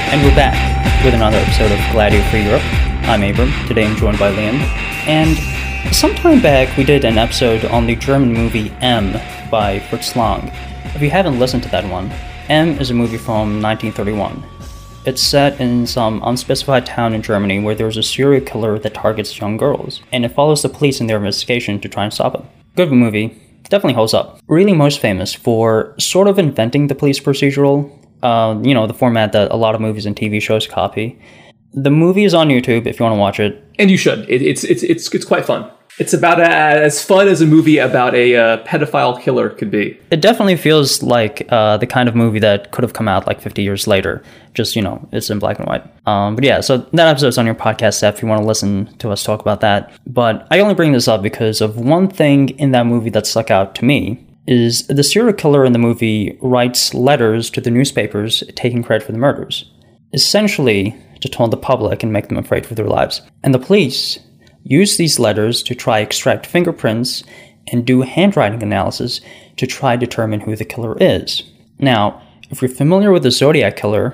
And we're back with another episode of Gladio Free Europe. I'm Abram. Today I'm joined by Liam. And some time back we did an episode on the German movie M by Fritz Lang. If you haven't listened to that one, M is a movie from 1931. It's set in some unspecified town in Germany where there's a serial killer that targets young girls, and it follows the police in their investigation to try and stop him. Good movie. Definitely holds up. Really most famous for sort of inventing the police procedural, the format that a lot of movies and TV shows copy. The movie is on YouTube if you want to watch it. And you should. It's quite fun. It's about as fun as a movie about a pedophile killer could be. It definitely feels like the kind of movie that could have come out like 50 years later. Just, it's in black and white. But yeah, so that episode's on your podcast app if you want to listen to us talk about that. But I only bring this up because of one thing in that movie that stuck out to me. Is the serial killer in the movie writes letters to the newspapers taking credit for the murders, essentially to taunt the public and make them afraid for their lives. And the police use these letters to try extract fingerprints and do handwriting analysis to try determine who the killer is. Now, if you're familiar with the Zodiac Killer,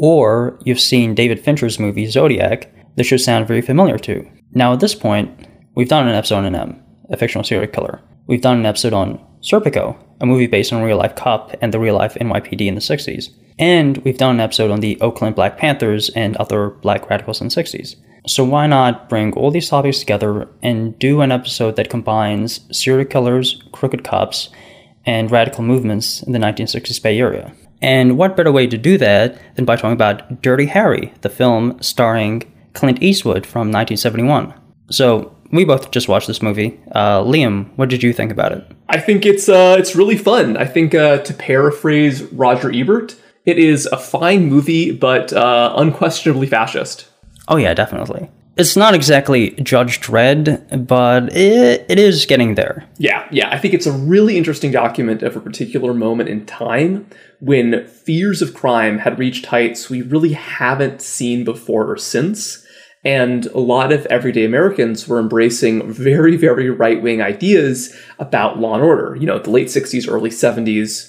or you've seen David Fincher's movie Zodiac, this should sound very familiar too. Now at this point, we've done an episode on M, a fictional serial killer. We've done an episode on Serpico, a movie based on a real-life cop and the real-life NYPD in the 60s. And we've done an episode on the Oakland Black Panthers and other black radicals in the 60s. So why not bring all these topics together and do an episode that combines serial killers, crooked cops, and radical movements in the 1960s Bay Area? And what better way to do that than by talking about Dirty Harry, the film starring Clint Eastwood from 1971. So we both just watched this movie. Liam, what did you think about it? I think it's really fun. I think, to paraphrase Roger Ebert, it is a fine movie, but unquestionably fascist. Oh yeah, definitely. It's not exactly Judge Dredd, but it is getting there. Yeah. I think it's a really interesting document of a particular moment in time when fears of crime had reached heights we really haven't seen before or since. And a lot of everyday Americans were embracing very, very right-wing ideas about law and order, the late 60s, early 70s.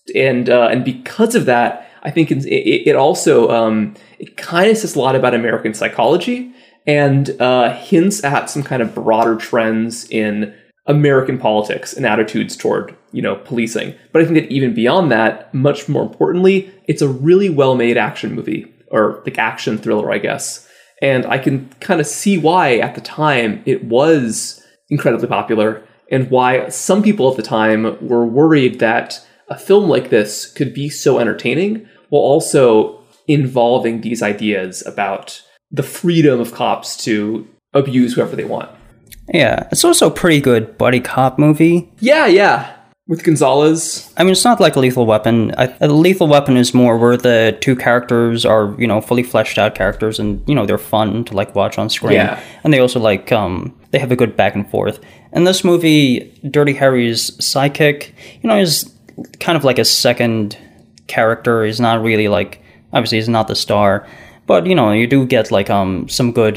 And because of that, I think it also, it kind of says a lot about American psychology and hints at some kind of broader trends in American politics and attitudes toward, policing. But I think that even beyond that, much more importantly, it's a really well-made action movie, or like action thriller, I guess. And I can kind of see why at the time it was incredibly popular and why some people at the time were worried that a film like this could be so entertaining while also involving these ideas about the freedom of cops to abuse whoever they want. Yeah, it's also a pretty good buddy cop movie. Yeah. With Gonzalez. I mean, it's not like a Lethal Weapon. A Lethal Weapon is more where the two characters are, fully fleshed out characters and, they're fun to, watch on screen. Yeah. And they also, they have a good back and forth. And this movie, Dirty Harry's sidekick, is kind of like a second character. He's not really, obviously he's not the star. But, you do get, some good,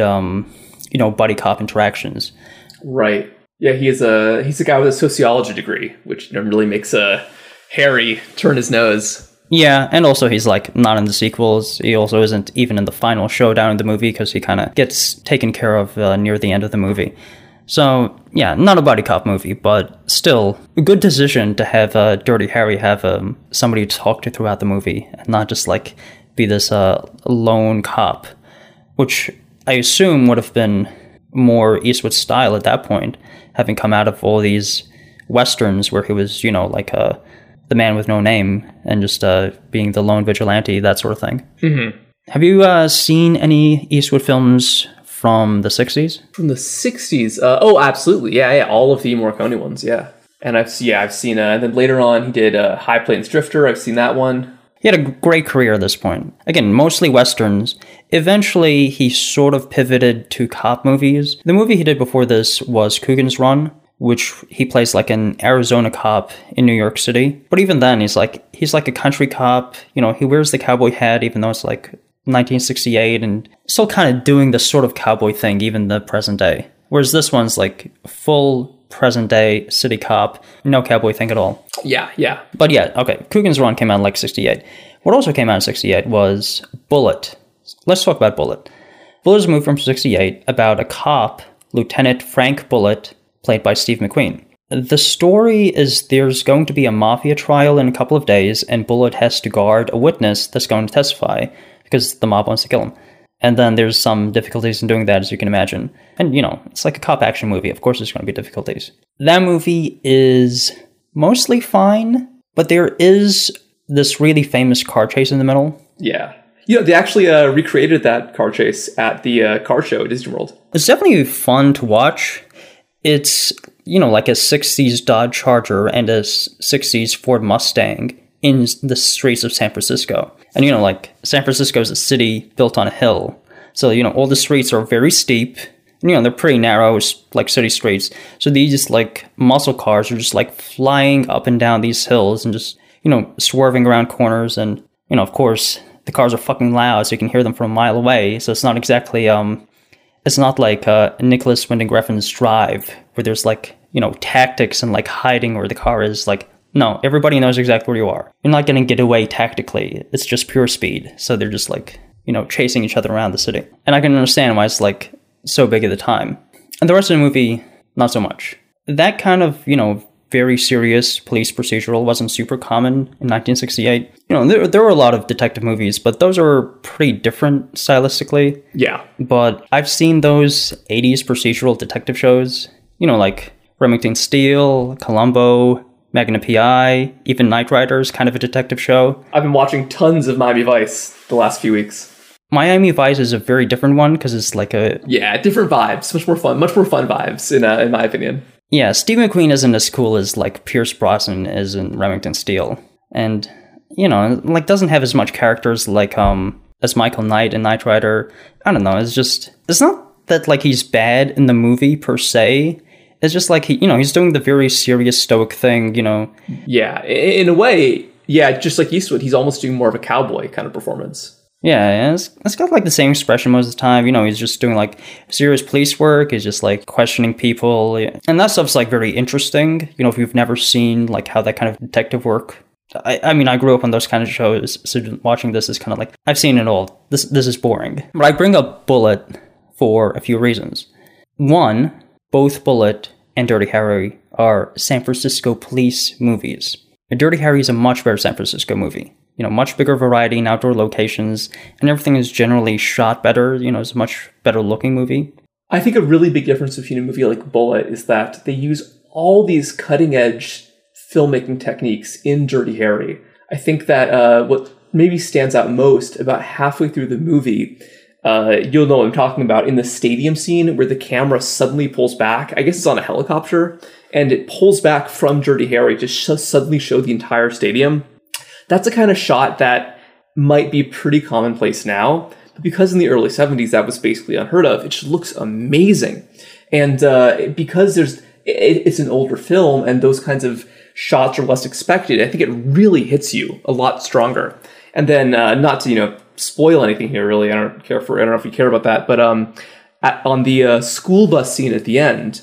buddy cop interactions. Right. Yeah, he's a guy with a sociology degree, which really makes Harry turn his nose. Yeah, and also he's not in the sequels. He also isn't even in the final showdown in the movie because he kind of gets taken care of near the end of the movie. So yeah, not a buddy cop movie, but still a good decision to have Dirty Harry have somebody to talk to throughout the movie, and not just be this lone cop, which I assume would have been more Eastwood style at that point, having come out of all these westerns where he was, the man with no name and just being the lone vigilante, that sort of thing. Mm-hmm. Have you seen any Eastwood films from the 60s? From the 60s? Oh, absolutely. Yeah. All of the Morricone ones, yeah. And I've seen, and then later on he did High Plains Drifter. I've seen that one. He had a great career at this point. Again, mostly westerns. Eventually, he sort of pivoted to cop movies. The movie he did before this was Coogan's Run, which he plays an Arizona cop in New York City. But even then, he's like a country cop. He wears the cowboy hat, even though it's 1968, and still kind of doing the sort of cowboy thing, even the present day. Whereas this one's full present day city cop, no cowboy thing at all. Yeah. But yeah, okay, Coogan's Run came out in 68. What also came out in 68 was Bullitt. Let's talk about Bullitt. Bullitt is a movie from 1968 about a cop, Lieutenant Frank Bullitt, played by Steve McQueen. The story is there's going to be a mafia trial in a couple of days, and Bullitt has to guard a witness that's going to testify because the mob wants to kill him. And then there's some difficulties in doing that, as you can imagine. And, it's like a cop action movie. Of course there's going to be difficulties. That movie is mostly fine, but there is this really famous car chase in the middle. Yeah. They actually recreated that car chase at the car show at Disney World. It's definitely fun to watch. It's, like a 60s Dodge Charger and a 60s Ford Mustang in the streets of San Francisco. And, San Francisco is a city built on a hill. So, all the streets are very steep. And, they're pretty narrow, like city streets. So these, muscle cars are just, flying up and down these hills and just, swerving around corners. And, of course, the cars are fucking loud, so you can hear them from a mile away. So it's not exactly, it's not like Nicholas Winding Refn's Drive, where there's, tactics and, hiding where the car is. No, everybody knows exactly where you are. You're not going to get away tactically. It's just pure speed. So they're just, chasing each other around the city. And I can understand why it's, so big at the time. And the rest of the movie, not so much. That kind of, very serious police procedural wasn't super common in 1968. There were a lot of detective movies, but those are pretty different stylistically. Yeah. But I've seen those 80s procedural detective shows, like Remington Steele, Columbo, Magnum P.I., even Knight Rider is kind of a detective show. I've been watching tons of Miami Vice the last few weeks. Miami Vice is a very different one because it's like a... Yeah, different vibes. Much more fun vibes, in my opinion. Yeah, Steve McQueen isn't as cool as, Pierce Brosnan is in Remington Steele. And, doesn't have as much characters as Michael Knight in Knight Rider. I don't know, it's not that, he's bad in the movie per se. It's just he's doing the very serious stoic thing, Yeah, in a way, yeah, just like Eastwood, he's almost doing more of a cowboy kind of performance. Yeah, it's got the same expression most of the time. He's just doing serious police work. He's just questioning people. And that stuff's very interesting. If you've never seen how that kind of detective work. I mean, I grew up on those kind of shows. So watching this is kind of I've seen it all. This is boring. But I bring up Bullitt for a few reasons. One, both Bullitt and Dirty Harry are San Francisco police movies. Dirty Harry is a much better San Francisco movie. Much bigger variety in outdoor locations, and everything is generally shot better. It's a much better looking movie. I think a really big difference between a movie like Bullitt is that they use all these cutting edge filmmaking techniques in Dirty Harry. I think that what maybe stands out most about halfway through the movie, you'll know what I'm talking about, in the stadium scene where the camera suddenly pulls back. I guess it's on a helicopter, and it pulls back from Dirty Harry to suddenly show the entire stadium. That's a kind of shot that might be pretty commonplace now, but because in the early 70s that was basically unheard of, it just looks amazing. And because it's an older film and those kinds of shots are less expected, I think it really hits you a lot stronger. And then, not to spoil anything here, really, I don't know if you care about that, but on the school bus scene at the end,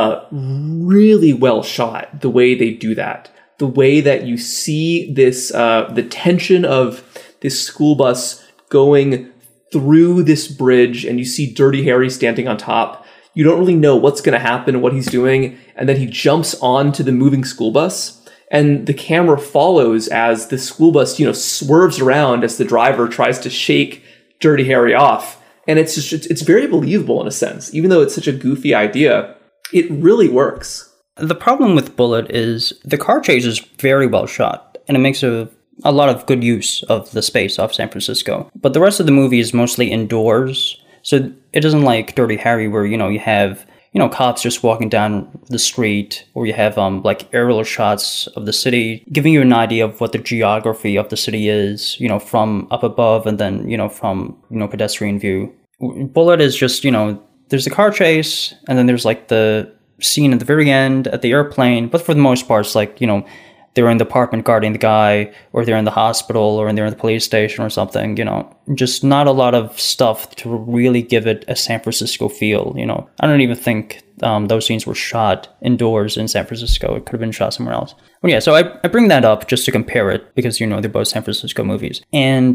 really well shot the way they do that. The way that you see this, the tension of this school bus going through this bridge, and you see Dirty Harry standing on top. You don't really know what's going to happen, what he's doing, and then he jumps onto the moving school bus, and the camera follows as the school bus, swerves around as the driver tries to shake Dirty Harry off. And it's very believable in a sense, even though it's such a goofy idea. It really works. The problem with Bullitt is the car chase is very well shot, and it makes a lot of good use of the space off San Francisco. But the rest of the movie is mostly indoors, so it isn't like Dirty Harry where, you have, cops just walking down the street, or you have, aerial shots of the city, giving you an idea of what the geography of the city is, from up above and then, from, pedestrian view. Bullitt is just, there's the car chase, and then there's, the scene at the very end at the airplane, but for the most part, it's they're in the apartment guarding the guy, or they're in the hospital, or they're in the police station or something, just not a lot of stuff to really give it a San Francisco feel, I don't even think those scenes were shot indoors in San Francisco. It could have been shot somewhere else. But yeah, so I bring that up just to compare it, because, they're both San Francisco movies. And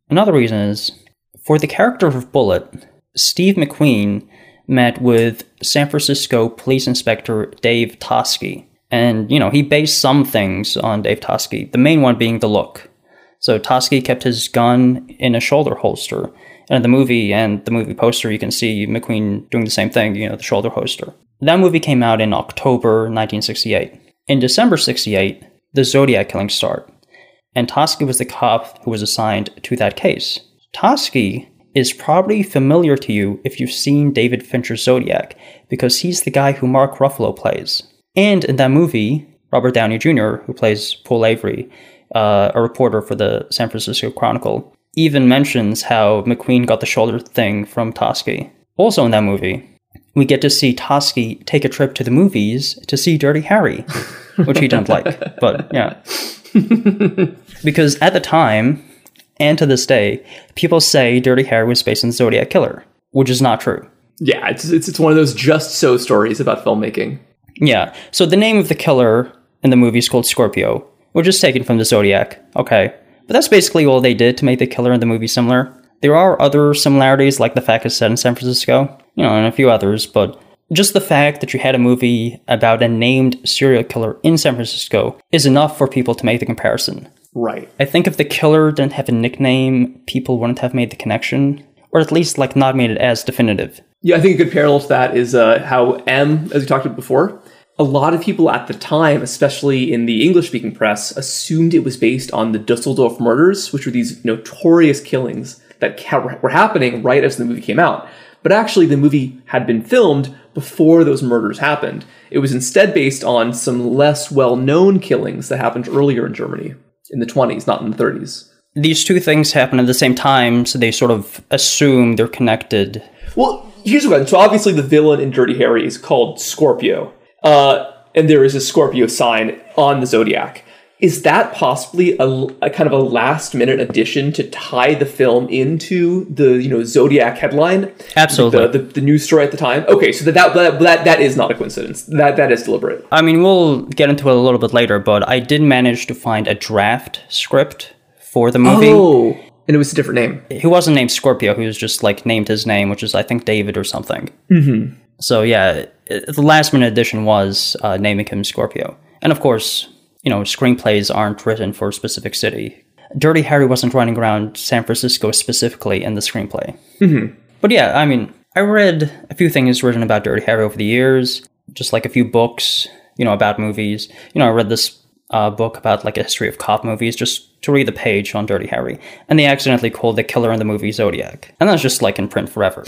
Another reason is, for the character of Bullet, Steve McQueen met with San Francisco Police Inspector Dave Toschi. And, he based some things on Dave Toschi, the main one being the look. So Toschi kept his gun in a shoulder holster. And in the movie poster, you can see McQueen doing the same thing, the shoulder holster. That movie came out in October 1968. In December 68, the Zodiac killing started. And Toschi was the cop who was assigned to that case. Toschi is probably familiar to you if you've seen David Fincher's Zodiac, because he's the guy who Mark Ruffalo plays. And in that movie, Robert Downey Jr., who plays Paul Avery, a reporter for the San Francisco Chronicle, even mentions how McQueen got the shoulder thing from Toschi. Also in that movie, we get to see Toschi take a trip to the movies to see Dirty Harry, which he didn't like, but yeah. Because at the time, and to this day, people say Dirty Harry was based on Zodiac Killer, which is not true. Yeah, it's one of those just so stories about filmmaking. Yeah, so the name of the killer in the movie is called Scorpio, which is taken from the Zodiac, okay. But that's basically all they did to make the killer in the movie similar. There are other similarities, like the fact it's set in San Francisco, and a few others, but just the fact that you had a movie about a named serial killer in San Francisco is enough for people to make the comparison. Right. I think if the killer didn't have a nickname, people wouldn't have made the connection, or at least not made it as definitive. Yeah, I think a good parallel to that is how M, as we talked about before, a lot of people at the time, especially in the English-speaking press, assumed it was based on the Dusseldorf murders, which were these notorious killings that were happening right as the movie came out. But actually, the movie had been filmed before those murders happened. It was instead based on some less well-known killings that happened earlier in Germany, in the 20s, not in the 30s. These two things happen at the same time, so they sort of assume they're connected. Well, here's what. So obviously the villain in Dirty Harry is called Scorpio. And there is a Scorpio sign on the Zodiac. Is that possibly a kind of a last-minute addition to tie the film into the Zodiac headline? Absolutely. The news story at the time? Okay, so that is not a coincidence. That is deliberate. I mean, we'll get into it a little bit later, but I did manage to find a draft script for the movie. Oh, and it was a different name. He wasn't named Scorpio, he was just named his name, which is I think David or something. Mm-hmm. So yeah, the last minute addition was naming him Scorpio. And of course, screenplays aren't written for a specific city. Dirty Harry wasn't running around San Francisco specifically in the screenplay. Mm-hmm. But yeah, I mean, I read a few things written about Dirty Harry over the years, just a few books, about movies. I read this book about a history of cop movies just to read the page on Dirty Harry. And they accidentally called the killer in the movie Zodiac. And that's just in print forever.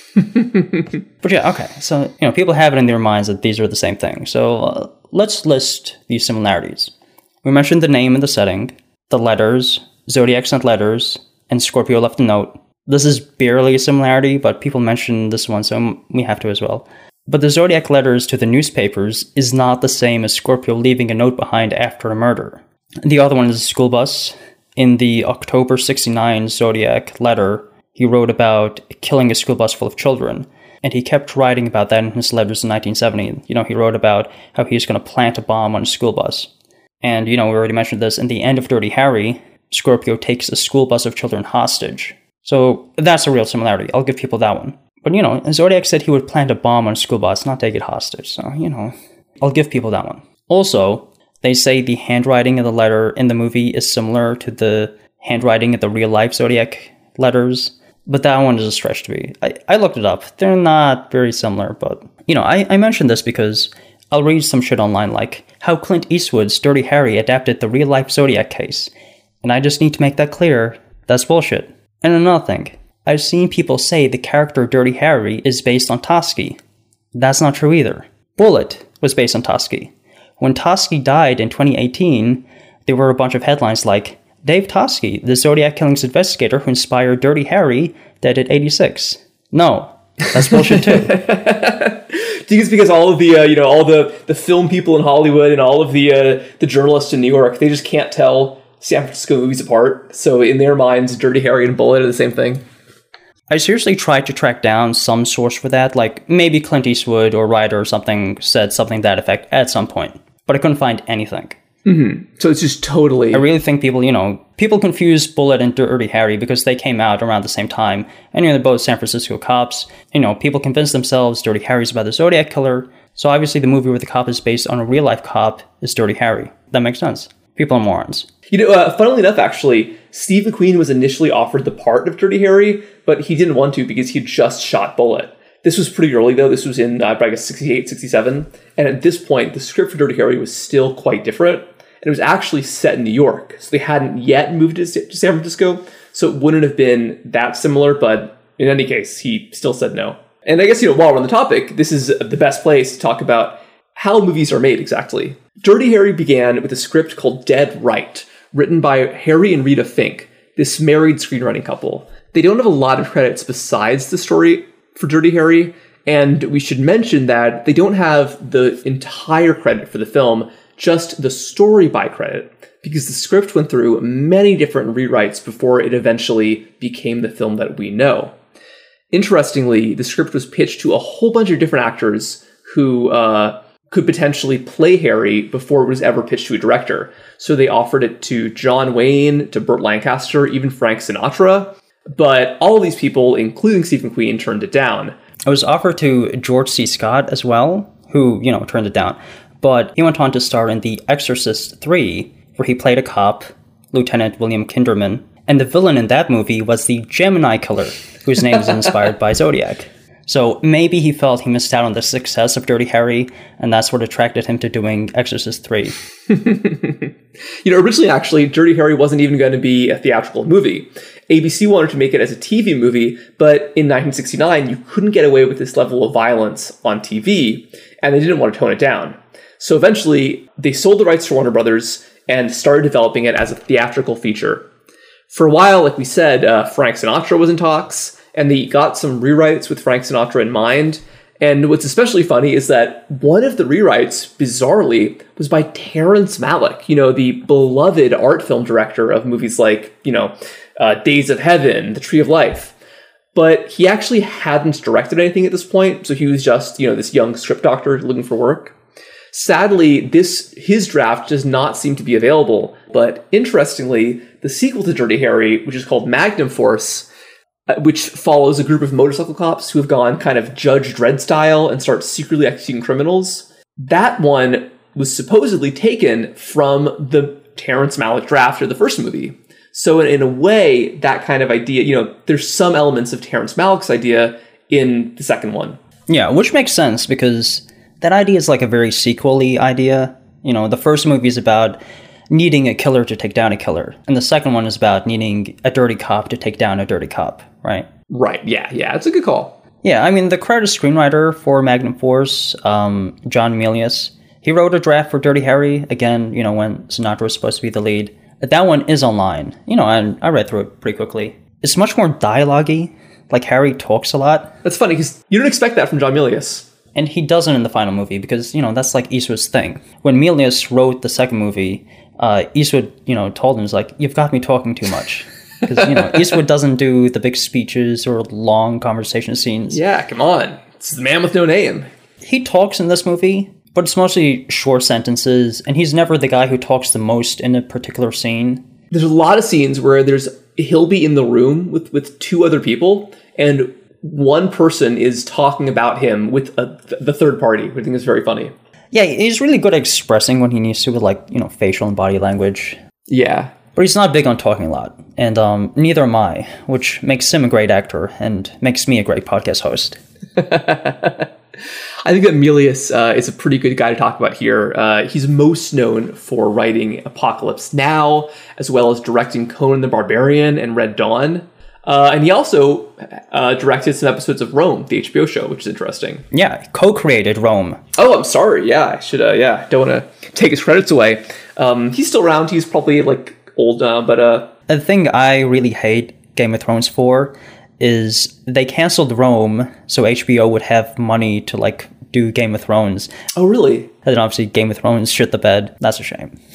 But yeah, okay. So, people have it in their minds that these are the same thing. So let's list these similarities. We mentioned the name and the setting, the letters, Zodiac sent letters, and Scorpio left a note. This is barely a similarity, but people mentioned this one, so we have to as well. But the Zodiac letters to the newspapers is not the same as Scorpio leaving a note behind after a murder. The other one is a school bus. In the October 69 Zodiac letter, he wrote about killing a school bus full of children. And he kept writing about that in his letters in 1970. He wrote about how he was going to plant a bomb on a school bus. And, we already mentioned this. In the end of Dirty Harry, Scorpio takes a school bus of children hostage. So that's a real similarity. I'll give people that one. But, Zodiac said he would plant a bomb on a school bus, not take it hostage. So, I'll give people that one. Also, they say the handwriting of the letter in the movie is similar to the handwriting of the real-life Zodiac letters. But that one is a stretch to me. I looked it up. They're not very similar, but, I mentioned this because I'll read some shit online like how Clint Eastwood's Dirty Harry adapted the real-life Zodiac case. And I just need to make that clear. That's bullshit. And another thing. I've seen people say the character Dirty Harry is based on Toschi. That's not true either. Bullet was based on Toschi. When Toschi died in 2018, there were a bunch of headlines like, Dave Toschi, the Zodiac killings investigator who inspired Dirty Harry, dead at 86. No, that's bullshit too. Do you think it's because all of the, all the film people in Hollywood and all of the journalists in New York, they just can't tell San Francisco movies apart? So in their minds, Dirty Harry and Bullet are the same thing? I seriously tried to track down some source for that, maybe Clint Eastwood or writer or something said something to that effect at some point, but I couldn't find anything. So it's just totally... I really think people confuse Bullet and Dirty Harry because they came out around the same time. And they're both San Francisco cops. People convince themselves Dirty Harry's about the Zodiac killer. So obviously the movie where the cop is based on a real-life cop is Dirty Harry. That makes sense. People are morons. Funnily enough, actually, Steve McQueen was initially offered the part of Dirty Harry, but he didn't want to because he just shot Bullet. This was pretty early, though. This was in, I guess, 68, 67. And at this point, the script for Dirty Harry was still quite different. And it was actually set in New York. So they hadn't yet moved to San Francisco. So it wouldn't have been that similar. But in any case, he still said no. And I guess, while we're on the topic, this is the best place to talk about how movies are made exactly. Dirty Harry began with a script called Dead Right, written by Harry and Rita Fink, this married screenwriting couple. They don't have a lot of credits besides the story for Dirty Harry. And we should mention that they don't have the entire credit for the film, just the story by credit, because the script went through many different rewrites before it eventually became the film that we know. Interestingly, the script was pitched to a whole bunch of different actors who could potentially play Harry before it was ever pitched to a director. So they offered it to John Wayne, to Burt Lancaster, even Frank Sinatra. But all of these people, including Steve McQueen, turned it down. It was offered to George C. Scott as well, who, turned it down. But he went on to star in The Exorcist 3, where he played a cop, Lieutenant William Kinderman. And the villain in that movie was the Gemini killer, whose name is inspired by Zodiac. So maybe he felt he missed out on the success of Dirty Harry, and that's what attracted him to doing Exorcist 3. Originally, actually, Dirty Harry wasn't even going to be a theatrical movie. ABC wanted to make it as a TV movie, but in 1969, you couldn't get away with this level of violence on TV, and they didn't want to tone it down. So eventually, they sold the rights to Warner Brothers and started developing it as a theatrical feature. For a while, like we said, Frank Sinatra was in talks, and they got some rewrites with Frank Sinatra in mind. And what's especially funny is that one of the rewrites, bizarrely, was by Terrence Malick, the beloved art film director of movies like, Days of Heaven, The Tree of Life. But he actually hadn't directed anything at this point, so he was just, this young script doctor looking for work. Sadly, his draft does not seem to be available, but interestingly, the sequel to Dirty Harry, which is called Magnum Force, which follows a group of motorcycle cops who have gone kind of Judge Dredd style and start secretly executing criminals, that one was supposedly taken from the Terrence Malick draft of the first movie. So in a way, that kind of idea, there's some elements of Terrence Malick's idea in the second one. Yeah, which makes sense because that idea is like a very sequel-y idea. The first movie is about needing a killer to take down a killer. And the second one is about needing a dirty cop to take down a dirty cop, right? Right, yeah, it's a good call. Yeah, the credited screenwriter for Magnum Force, John Milius, he wrote a draft for Dirty Harry, again, when Sinatra was supposed to be the lead. That one is online, and I read through it pretty quickly. It's much more dialogue-y, like Harry talks a lot. That's funny, because you don't expect that from John Milius. And he doesn't in the final movie, because, that's like Eastwood's thing. When Milius wrote the second movie, Eastwood, told him, you've got me talking too much. Because, Eastwood doesn't do the big speeches or long conversation scenes. Yeah, come on. It's the man with no name. He talks in this movie, but it's mostly short sentences, and he's never the guy who talks the most in a particular scene. There's a lot of scenes where he'll be in the room with two other people, and one person is talking about him with the third party, which I think is very funny. Yeah, he's really good at expressing when he needs to with facial and body language. Yeah. But he's not big on talking a lot, and neither am I, which makes him a great actor and makes me a great podcast host. I think that Milius is a pretty good guy to talk about here. He's most known for writing Apocalypse Now, as well as directing Conan the Barbarian and Red Dawn. And he also directed some episodes of Rome, the HBO show, which is interesting. Yeah, co-created Rome. Oh, I'm sorry. Yeah, I should. Don't want to take his credits away. He's still around. He's probably old, but the thing I really hate Game of Thrones for is they canceled Rome so HBO would have money to do Game of Thrones. Oh, really? And then obviously Game of Thrones shit the bed. That's a shame.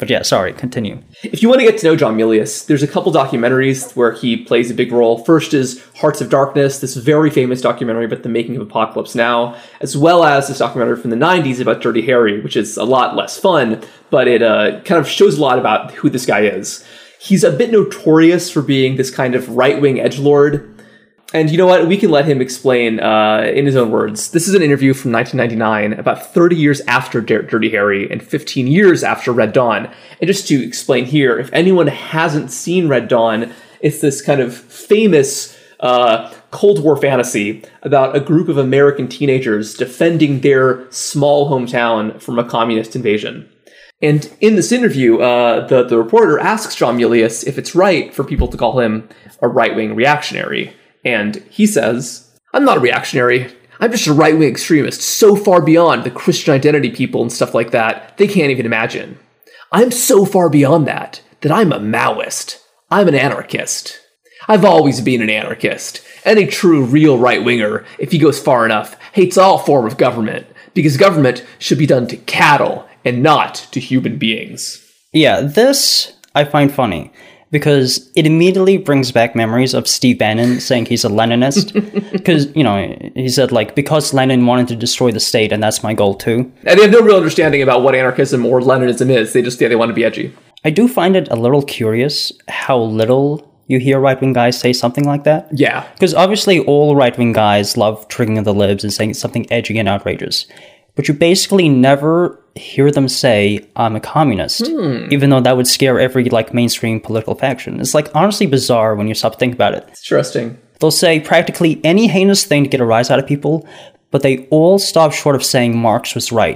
But yeah, sorry, continue. If you want to get to know John Milius, there's a couple documentaries where he plays a big role. First is Hearts of Darkness, this very famous documentary about the making of Apocalypse Now, as well as this documentary from the 90s about Dirty Harry, which is a lot less fun, but it kind of shows a lot about who this guy is. He's a bit notorious for being this kind of right-wing edgelord. And you know what? We can let him explain in his own words. This is an interview from 1999, about 30 years after Dirty Harry and 15 years after Red Dawn. And just to explain here, if anyone hasn't seen Red Dawn, it's this kind of famous Cold War fantasy about a group of American teenagers defending their small hometown from a communist invasion. And in this interview, the reporter asks John Milius if it's right for people to call him a right-wing reactionary. And he says, "I'm not a reactionary. I'm just a right-wing extremist so far beyond the Christian identity people and stuff like that, they can't even imagine. I'm so far beyond that I'm a Maoist. I'm an anarchist. I've always been an anarchist. Any true, real right-winger, if he goes far enough, hates all form of government, because government should be done to cattle and not to human beings." Yeah, this I find funny, because it immediately brings back memories of Steve Bannon saying he's a Leninist. Because, you know, he said, like, because Lenin wanted to destroy the state, and that's my goal too. And they have no real understanding about what anarchism or Leninism is. They want to be edgy. I do find it a little curious how little you hear right-wing guys say something like that. Yeah. Because obviously all right-wing guys love triggering the libs and saying something edgy and outrageous. But you basically never hear them say, "I'm a communist," even though that would scare every, like, mainstream political faction. It's, like, honestly bizarre when you stop to think about it. It's interesting. They'll say practically any heinous thing to get a rise out of people, but they all stop short of saying Marx was right.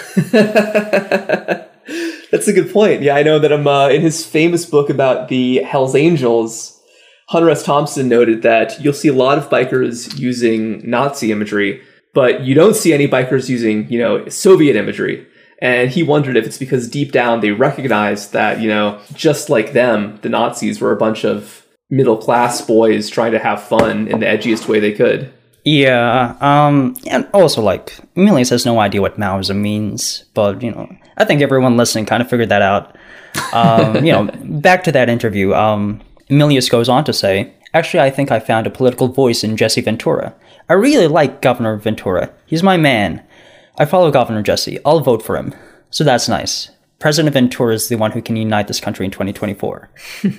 That's a good point. Yeah, I know that in his famous book about the Hells Angels, Hunter S. Thompson noted that you'll see a lot of bikers using Nazi imagery, but you don't see any bikers using, you know, Soviet imagery. And he wondered if it's because deep down they recognized that, you know, just like them, the Nazis were a bunch of middle-class boys trying to have fun in the edgiest way they could. Yeah, and also, like, Milius has no idea what Maoism means, but, you know, I think everyone listening kind of figured that out. You know, back to that interview, Milius goes on to say, "Actually, I think I found a political voice in Jesse Ventura. I really like Governor Ventura. He's my man. I follow Governor Jesse. I'll vote for him. So that's nice. President Ventura is the one who can unite this country in 2024.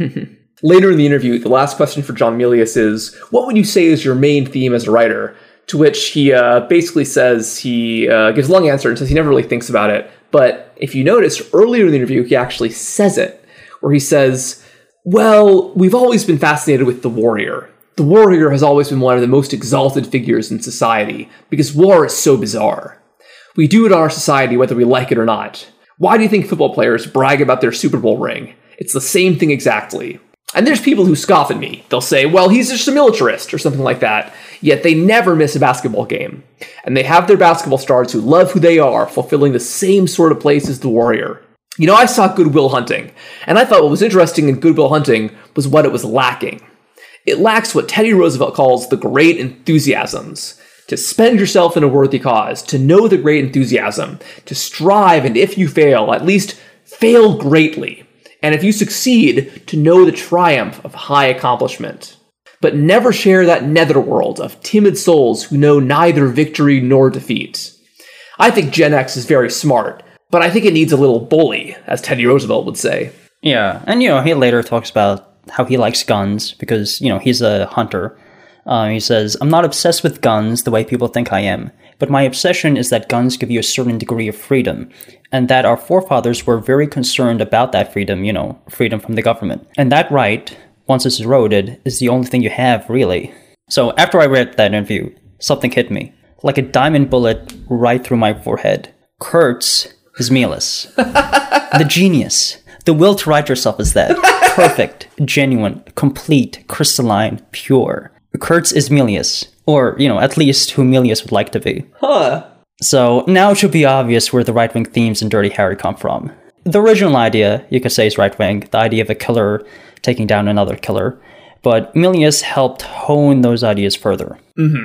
Later in the interview, the last question for John Milius is, what would you say is your main theme as a writer? To which he basically says, he gives a long answer and says he never really thinks about it. But if you notice, earlier in the interview, he actually says it, where he says, well, we've always been fascinated with the warrior. The warrior has always been one of the most exalted figures in society, because war is so bizarre. We do it in our society whether we like it or not. Why do you think football players brag about their Super Bowl ring? It's the same thing exactly. And there's people who scoff at me. They'll say, well, he's just a militarist or something like that. Yet they never miss a basketball game. And they have their basketball stars who love who they are, fulfilling the same sort of place as the warrior. You know, I saw Good Will Hunting, and I thought what was interesting in Good Will Hunting was what it was lacking. It lacks what Teddy Roosevelt calls the great enthusiasms. To spend yourself in a worthy cause, to know the great enthusiasm, to strive, and if you fail, at least fail greatly. And if you succeed, to know the triumph of high accomplishment. But never share that netherworld of timid souls who know neither victory nor defeat. I think Gen X is very smart, but I think it needs a little bully, as Teddy Roosevelt would say. Yeah, and, you know, he later talks about how he likes guns because, you know, he's a hunter. He says, I'm not obsessed with guns the way people think I am, but my obsession is that guns give you a certain degree of freedom, and that our forefathers were very concerned about that freedom, you know, freedom from the government. And that right, once it's eroded, is the only thing you have, really. So after I read that interview, something hit me, like a diamond bullet right through my forehead. Kurtz is Milius. The genius. The will to write yourself is that. Perfect, genuine, complete, crystalline, pure. Kurtz is Milius, or, you know, at least who Milius would like to be. Huh. So now it should be obvious where the right-wing themes in Dirty Harry come from. The original idea, you could say, is right-wing, the idea of a killer taking down another killer, but Milius helped hone those ideas further.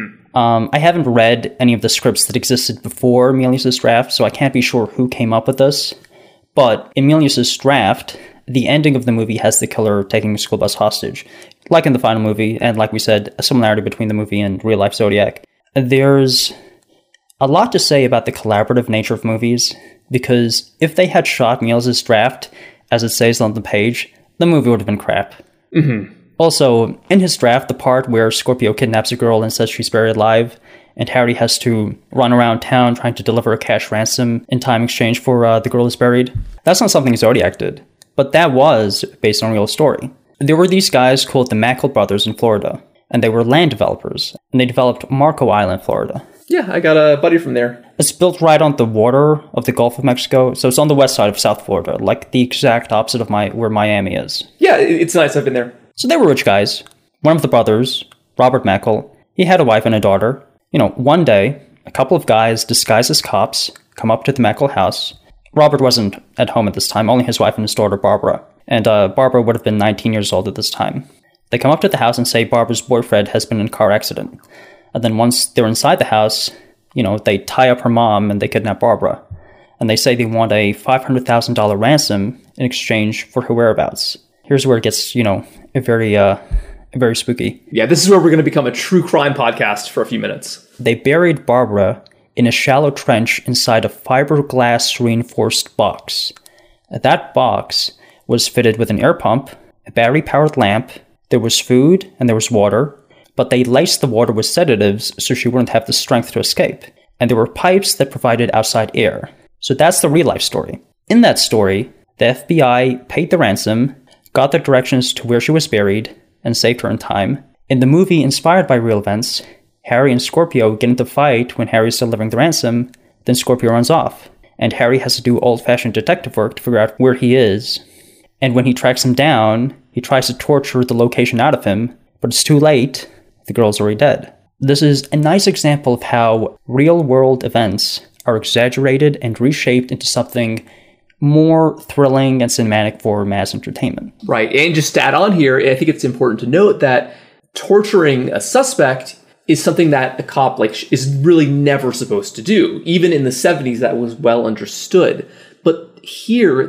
I haven't read any of the scripts that existed before Milius' draft, so I can't be sure who came up with this, But in Milius's draft, the ending of the movie has the killer taking a school bus hostage. Like in the final movie, and like we said, a similarity between the movie and real-life Zodiac. There's a lot to say about the collaborative nature of movies, because if they had shot Milius's draft, as it says on the page, the movie would have been crap. Mm-hmm. Also, in his draft, the part where Scorpio kidnaps a girl and says she's buried alive, and Harry has to run around town trying to deliver a cash ransom in time exchange for the girl is buried, that's not something Zodiac did. But that was based on a real story. There were these guys called the Mackle brothers in Florida, and they were land developers, and they developed Marco Island, Florida. Yeah, I got a buddy from there. It's built right on the water of the Gulf of Mexico, so it's on the west side of South Florida, like the exact opposite of where Miami is. Yeah, it's nice. I've been there. So they were rich guys. One of the brothers, Robert Mackle, he had a wife and a daughter. One day, a couple of guys disguised as cops come up to the Mackle house. Robert wasn't at home at this time, only his wife and his daughter, Barbara. And Barbara would have been 19 years old at this time. They come up to the house and say Barbara's boyfriend has been in a car accident. And then once they're inside the house, they tie up her mom and they kidnap Barbara. And they say they want a $500,000 ransom in exchange for her whereabouts. Here's where it gets, very spooky. Yeah, this is where we're going to become a true crime podcast for a few minutes. They buried Barbara in a shallow trench inside a fiberglass reinforced box. That box was fitted with an air pump, a battery-powered lamp, there was food, and there was water, but they laced the water with sedatives so she wouldn't have the strength to escape. And there were pipes that provided outside air. So that's the real-life story. In that story, the FBI paid the ransom, got the directions to where she was buried, and saved her in time. In the movie inspired by real events, Harry and Scorpio get into a fight when Harry's delivering the ransom, then Scorpio runs off, and Harry has to do old-fashioned detective work to figure out where he is. And when he tracks him down, he tries to torture the location out of him, but it's too late. The girl's already dead. This is a nice example of how real-world events are exaggerated and reshaped into something more thrilling and cinematic for mass entertainment. Right, and just to add on here, I think it's important to note that torturing a suspect is something that a cop is really never supposed to do. Even in the 70s, that was well understood. But here,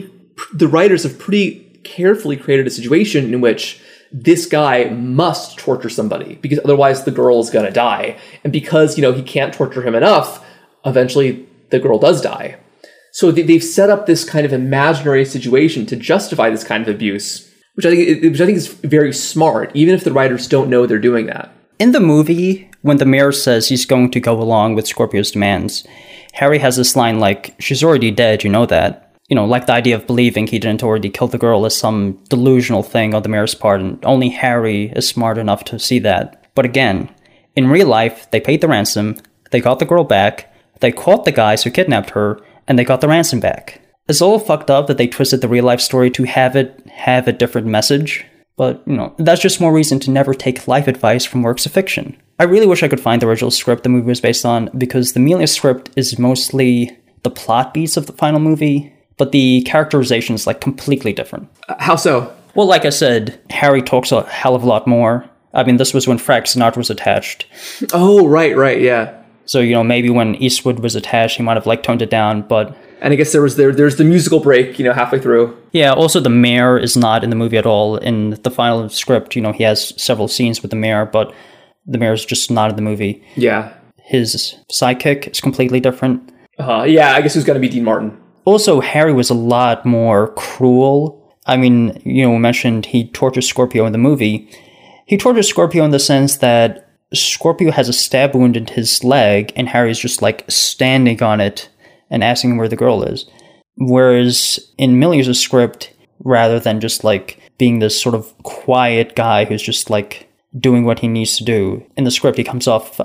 the writers have pretty carefully created a situation in which this guy must torture somebody, because otherwise the girl is going to die. And because, he can't torture him enough, eventually the girl does die. So they've set up this kind of imaginary situation to justify this kind of abuse, which I think is very smart, even if the writers don't know they're doing that. In the movie, when the mayor says he's going to go along with Scorpio's demands, Harry has this line like, she's already dead, you know that. Like the idea of believing he didn't already kill the girl is some delusional thing on the mayor's part, and only Harry is smart enough to see that. But again, in real life, they paid the ransom, they got the girl back, they caught the guys who kidnapped her, and they got the ransom back. It's all fucked up that they twisted the real life story to have a different message. But, that's just more reason to never take life advice from works of fiction. I really wish I could find the original script the movie was based on, because the Milius script is mostly the plot beats of the final movie, but the characterization is completely different. How so? Well, like I said, Harry talks a hell of a lot more. I mean, this was when Frank Sinatra was attached. Oh, right, yeah. So, maybe when Eastwood was attached, he might have toned it down, but... And I guess there's the musical break, halfway through. Yeah, also the mayor is not in the movie at all. In the final script, he has several scenes with the mayor, but the mayor's just not in the movie. Yeah. His sidekick is completely different. Yeah, I guess it was going to be Dean Martin. Also, Harry was a lot more cruel. I mean, we mentioned he tortures Scorpio in the movie. He tortures Scorpio in the sense that Scorpio has a stab wound in his leg, and Harry's just standing on it and asking him where the girl is. Whereas in Milius' script, rather than just being this sort of quiet guy who's just doing what he needs to do, in the script he comes off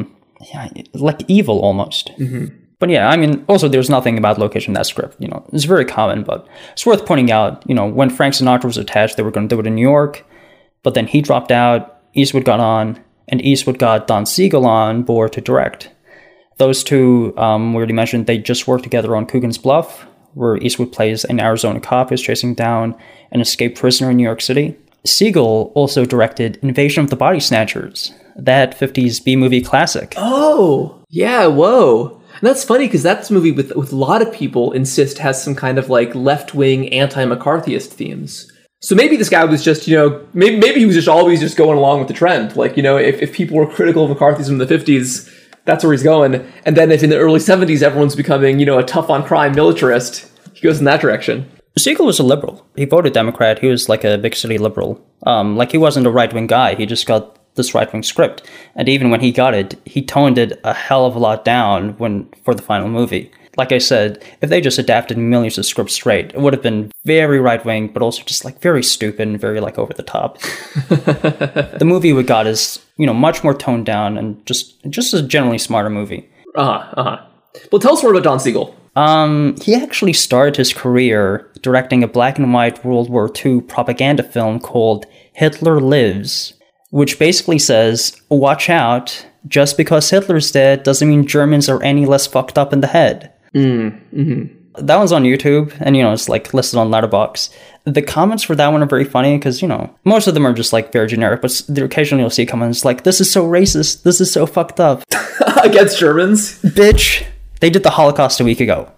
evil almost. Mm-hmm. But yeah, I mean, also there's nothing about location in that script. It's very common, but it's worth pointing out, when Frank Sinatra was attached, they were going to do it in New York, but then he dropped out, Eastwood got on, and Eastwood got Don Siegel on board to direct. Those two, we already mentioned, they just worked together on Coogan's Bluff, where Eastwood plays an Arizona cop who's chasing down an escaped prisoner in New York City. Siegel also directed Invasion of the Body Snatchers, that 50s B-movie classic. Oh, yeah, whoa. And that's funny because that's a movie with a lot of people insist has some kind of like left-wing anti-McCarthyist themes. So maybe this guy was just, maybe he was just always just going along with the trend. Like, if people were critical of McCarthyism in the 50s, that's where he's going. And then if in the early 70s everyone's becoming, a tough-on-crime militarist, he goes in that direction. Siegel was a liberal. He voted Democrat. He was like a big city liberal. He wasn't a right-wing guy. He just got this right-wing script. And even when he got it, he toned it a hell of a lot down for the final movie. Like I said, if they just adapted millions of scripts straight, it would have been very right-wing, but also just like very stupid and very like over the top. The movie we got is, much more toned down and just a generally smarter movie. Well, tell us more about Don Siegel. He actually started his career directing a black and white World War II propaganda film called Hitler Lives, which basically says, watch out, just because Hitler's dead doesn't mean Germans are any less fucked up in the head. That one's on YouTube, and, it's like listed on Letterboxd. The comments for that one are very funny because, most of them are just like very generic, but occasionally you'll see comments like, this is so racist, this is so fucked up. Against Germans? Bitch, they did the Holocaust a week ago.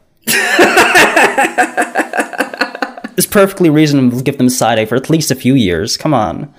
It's perfectly reasonable to give them side eye for at least a few years. Come on.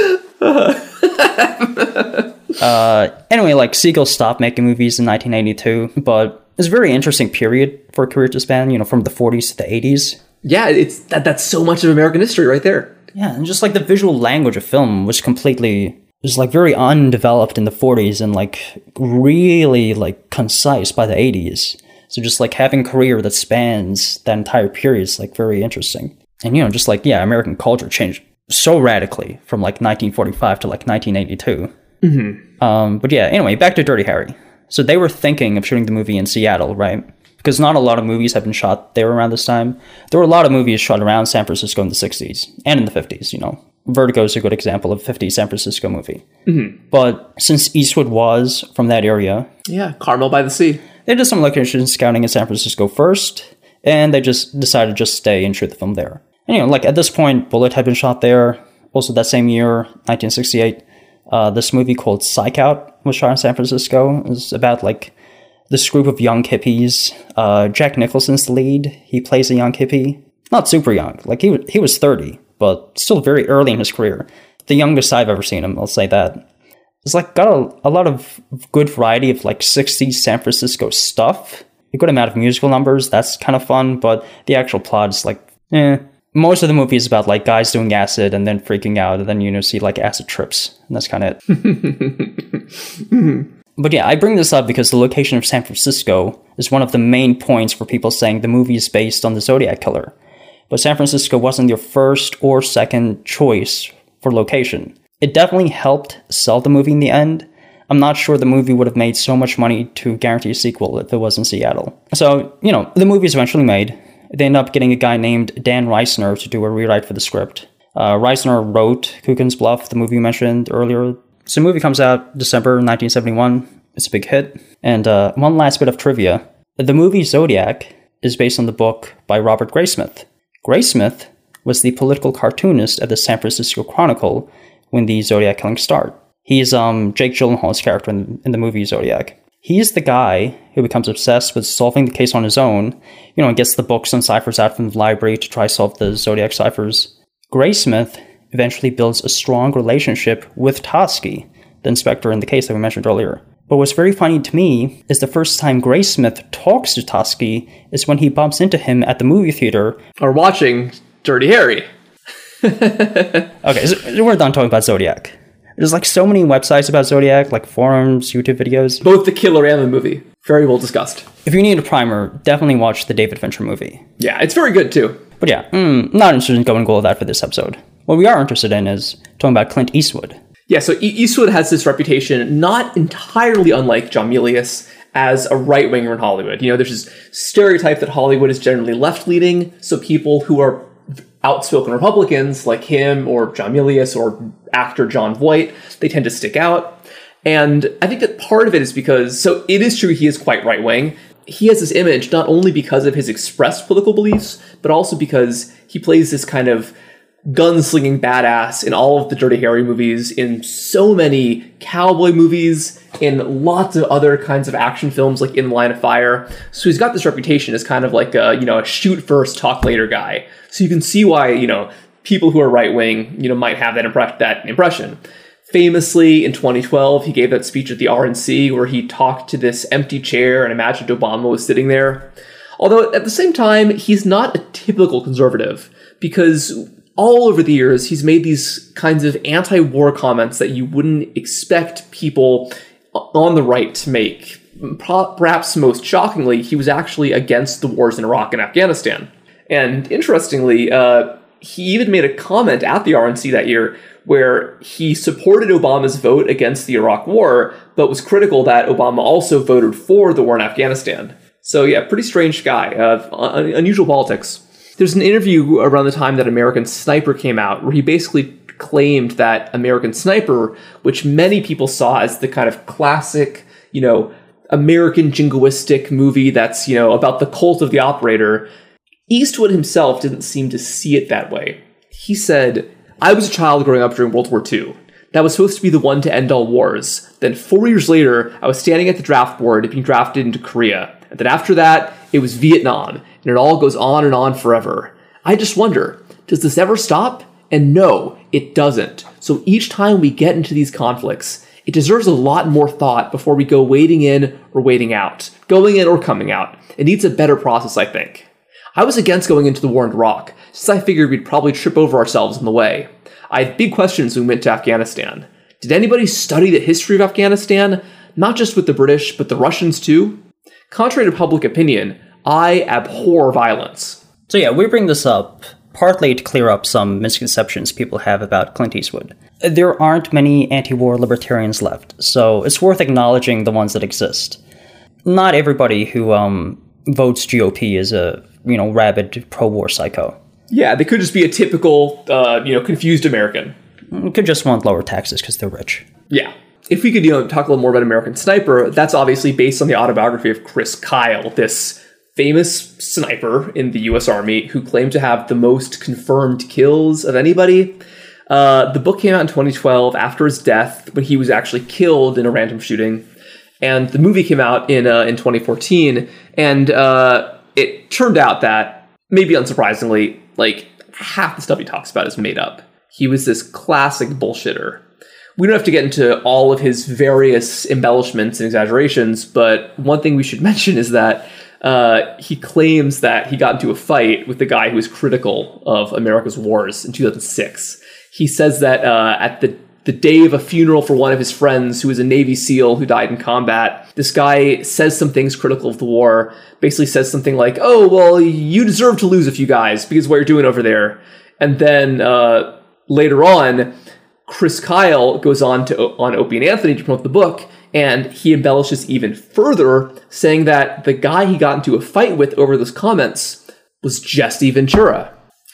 Anyway, Siegel stopped making movies in 1982, but it's a very interesting period for a career to span, from the 40s to the 80s. Yeah, that's so much of American history right there. Yeah, and just the visual language of film was very undeveloped in the 40s and really concise by the 80s. So just having a career that spans that entire period is very interesting. And American culture changed so radically from 1945 to 1982. But yeah, anyway, back to Dirty Harry. So they were thinking of shooting the movie in Seattle, right? Because not a lot of movies have been shot there around this time. There were a lot of movies shot around San Francisco in the 60s and in the 50s, Vertigo is a good example of a 50s San Francisco movie. But since Eastwood was from that area... Yeah, Carmel by the Sea. They did some location scouting in San Francisco first, and they just decided to just stay and shoot the film there. And, at this point, Bullet had been shot there. Also that same year, 1968, this movie called Psych Out was shot in San Francisco. It was about, this group of young hippies. Jack Nicholson's the lead. He plays a young hippie. Not super young. He was 30, but still very early in his career. The youngest I've ever seen him, I'll say that. It's got a lot of good variety of 60s San Francisco stuff. A good amount of musical numbers. That's kind of fun, but the actual plot is Most of the movie is about guys doing acid and then freaking out, and then see acid trips, and that's kind of it. But yeah, I bring this up because the location of San Francisco is one of the main points for people saying the movie is based on the Zodiac Killer. But San Francisco wasn't your first or second choice for location. It definitely helped sell the movie in the end. I'm not sure the movie would have made so much money to guarantee a sequel if it was in Seattle. So, the movie is eventually made. They end up getting a guy named Dan Reisner to do a rewrite for the script. Reisner wrote Coogan's Bluff, the movie you mentioned earlier. So the movie comes out December 1971. It's a big hit. And one last bit of trivia. The movie Zodiac is based on the book by Robert Graysmith. Graysmith was the political cartoonist at the San Francisco Chronicle when the Zodiac killing started. He's Jake Gyllenhaal's character in the movie Zodiac. He's the guy who becomes obsessed with solving the case on his own, and gets the books and ciphers out from the library to try solve the Zodiac ciphers. Graysmith eventually builds a strong relationship with Toschi, the inspector in the case that we mentioned earlier. But what's very funny to me is the first time Graysmith talks to Toschi is when he bumps into him at the movie theater. Or watching Dirty Harry. Okay, so we're done talking about Zodiac. There's so many websites about Zodiac, forums, YouTube videos. Both the killer and the movie. Very well discussed. If you need a primer, definitely watch the David Fincher movie. Yeah, it's very good too. But yeah, not interested in going all of that for this episode. What we are interested in is talking about Clint Eastwood. Yeah, so Eastwood has this reputation, not entirely unlike John Milius, as a right-winger in Hollywood. There's this stereotype that Hollywood is generally left-leaning, so people who are outspoken Republicans like him or John Milius or actor Jon Voight, they tend to stick out. And I think that part of it is because, so it is true he is quite right-wing. He has this image not only because of his expressed political beliefs, but also because he plays this kind of gunslinging badass in all of the Dirty Harry movies, in so many cowboy movies, in lots of other kinds of action films, like In the Line of Fire. So he's got this reputation as kind of like a shoot first, talk later guy. So you can see why, people who are right wing, might have that impression. Famously, in 2012, he gave that speech at the RNC where he talked to this empty chair and imagined Obama was sitting there. Although at the same time, he's not a typical conservative, because all over the years, he's made these kinds of anti-war comments that you wouldn't expect people on the right to make. Perhaps most shockingly, he was actually against the wars in Iraq and Afghanistan. And interestingly, he even made a comment at the RNC that year where he supported Obama's vote against the Iraq war, but was critical that Obama also voted for the war in Afghanistan. So yeah, pretty strange guy, unusual politics. There's an interview around the time that American Sniper came out where he basically claimed that American Sniper, which many people saw as the kind of classic, American jingoistic movie that's, about the cult of the operator, Eastwood himself didn't seem to see it that way. He said, "I was a child growing up during World War II. That was supposed to be the one to end all wars. Then 4 years later, I was standing at the draft board being drafted into Korea. And then after that, it was Vietnam. And it all goes on and on forever. I just wonder, does this ever stop? And no, it doesn't. So each time we get into these conflicts, it deserves a lot more thought before we go wading in or wading out, going in or coming out. It needs a better process, I think. I was against going into the war in Iraq, since I figured we'd probably trip over ourselves on the way. I had big questions when we went to Afghanistan. Did anybody study the history of Afghanistan? Not just with the British, but the Russians too? Contrary to public opinion, I abhor violence." So yeah, we bring this up partly to clear up some misconceptions people have about Clint Eastwood. There aren't many anti-war libertarians left, so it's worth acknowledging the ones that exist. Not everybody who votes GOP is a rabid pro-war psycho. Yeah, they could just be a typical, confused American. Could just want lower taxes because they're rich. Yeah. If we could, talk a little more about American Sniper, that's obviously based on the autobiography of Chris Kyle, this famous sniper in the U.S. Army who claimed to have the most confirmed kills of anybody. The book came out in 2012 after his death, when he was actually killed in a random shooting. And the movie came out in 2014, and it turned out that, maybe unsurprisingly, like half the stuff he talks about is made up. He was this classic bullshitter. We don't have to get into all of his various embellishments and exaggerations, but one thing we should mention is that he claims that he got into a fight with the guy who was critical of America's wars in 2006. He says that at the day of a funeral for one of his friends who was a Navy SEAL who died in combat, this guy says some things critical of the war, basically says something like, "Oh, well, you deserve to lose a few guys because of what you're doing over there." And then later on, Chris Kyle goes on Opie and Anthony to promote the book, and he embellishes even further, saying that the guy he got into a fight with over those comments was Jesse Ventura.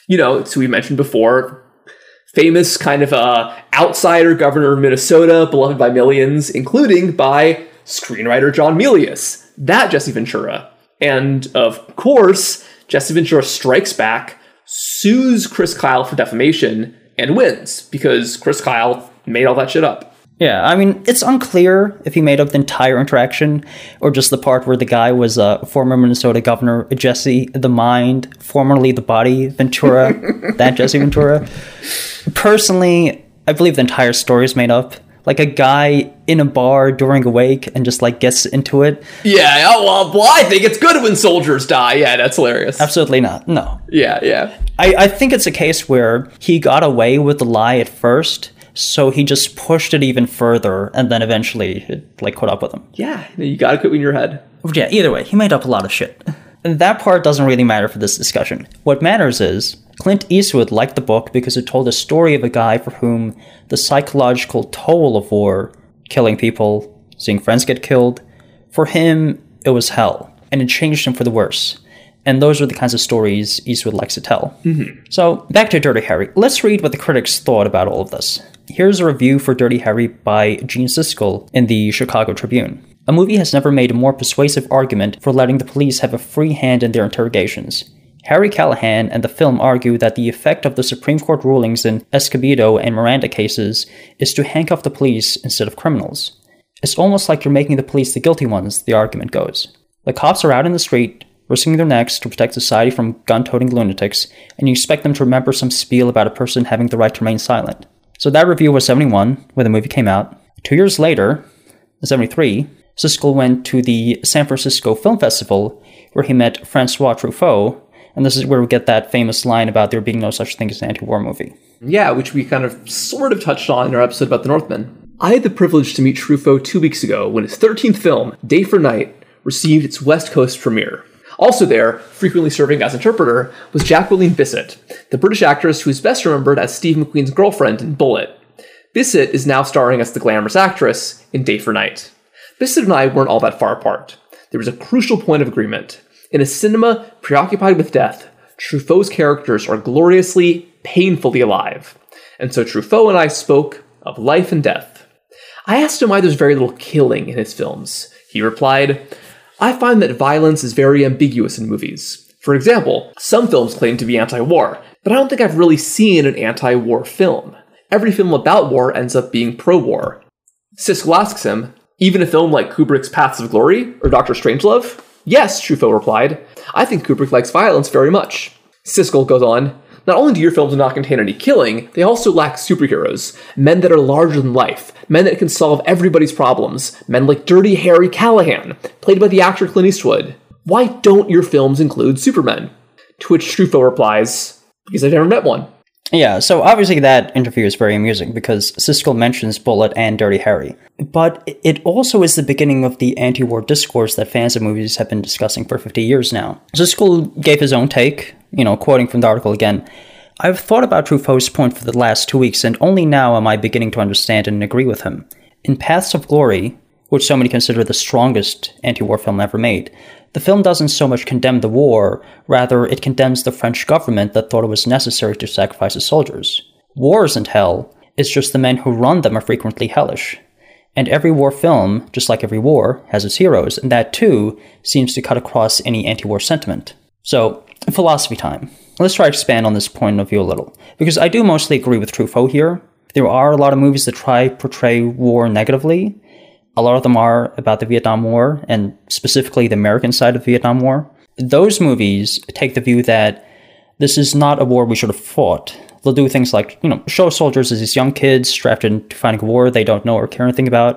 So we mentioned before, famous kind of outsider governor of Minnesota, beloved by millions, including by screenwriter John Milius. That Jesse Ventura. And of course, Jesse Ventura strikes back, sues Chris Kyle for defamation, and wins, because Chris Kyle made all that shit up. Yeah, I mean, it's unclear if he made up the entire interaction, or just the part where the guy was former Minnesota Governor Jesse the Mind, formerly the Body Ventura, that Jesse Ventura. Personally, I believe the entire story is made up. Like a guy in a bar during a wake and just like gets into it. Yeah, well, I think it's good when soldiers die. Yeah, that's hilarious. Absolutely not. No. Yeah. I think it's a case where he got away with the lie at first, so he just pushed it even further, and then eventually it caught up with him. Yeah, you gotta quit in your head. Yeah, either way, he made up a lot of shit. And that part doesn't really matter for this discussion. What matters is, Clint Eastwood liked the book because it told a story of a guy for whom the psychological toll of war, killing people, seeing friends get killed, for him, it was hell. And it changed him for the worse. And those are the kinds of stories Eastwood likes to tell. Mm-hmm. So, back to Dirty Harry. Let's read what the critics thought about all of this. Here's a review for Dirty Harry by Gene Siskel in the Chicago Tribune. A movie has never made a more persuasive argument for letting the police have a free hand in their interrogations. Harry Callahan and the film argue that the effect of the Supreme Court rulings in Escobedo and Miranda cases is to handcuff the police instead of criminals. It's almost like you're making the police the guilty ones, the argument goes. The cops are out in the street, risking their necks to protect society from gun-toting lunatics, and you expect them to remember some spiel about a person having the right to remain silent. So that review was 71, when the movie came out. 2 years later, in 73, Siskel went to the San Francisco Film Festival, where he met Francois Truffaut, and this is where we get that famous line about there being no such thing as an anti-war movie. Yeah, which we kind of sort of touched on in our episode about The Northman. I had the privilege to meet Truffaut 2 weeks ago when his 13th film, Day for Night, received its West Coast premiere. Also there, frequently serving as interpreter, was Jacqueline Bisset, the British actress who is best remembered as Steve McQueen's girlfriend in Bullitt. Bisset is now starring as the glamorous actress in Day for Night. Bisset and I weren't all that far apart. There was a crucial point of agreement. In a cinema preoccupied with death, Truffaut's characters are gloriously, painfully alive. And so Truffaut and I spoke of life and death. I asked him why there's very little killing in his films. He replied, "I find that violence is very ambiguous in movies. For example, some films claim to be anti-war, but I don't think I've really seen an anti-war film. Every film about war ends up being pro-war." Siskel asks him, "Even a film like Kubrick's Paths of Glory or Dr. Strangelove?" "Yes," Truffaut replied. "I think Kubrick likes violence very much." Siskel goes on, "Not only do your films not contain any killing, they also lack superheroes, men that are larger than life, men that can solve everybody's problems, men like Dirty Harry Callahan, played by the actor Clint Eastwood. Why don't your films include Supermen?" To which Truffaut replies, "Because I've never met one." Yeah, so obviously that interview is very amusing because Siskel mentions Bullitt and Dirty Harry. But it also is the beginning of the anti-war discourse that fans of movies have been discussing for 50 years now. Siskel gave his own take, quoting from the article again, "I've thought about Truffaut's point for the last 2 weeks, and only now am I beginning to understand and agree with him. In Paths of Glory, which so many consider the strongest anti-war film ever made, the film doesn't so much condemn the war, rather it condemns the French government that thought it was necessary to sacrifice its soldiers. War isn't hell, it's just the men who run them are frequently hellish. And every war film, just like every war, has its heroes, and that too seems to cut across any anti-war sentiment." So, philosophy time. Let's try to expand on this point of view a little, because I do mostly agree with Truffaut here. There are a lot of movies that try to portray war negatively. A lot of them are about the Vietnam War, and specifically the American side of the Vietnam War. Those movies take the view that this is not a war we should have fought. They'll do things like, show soldiers as these young kids drafted into fighting a war they don't know or care anything about.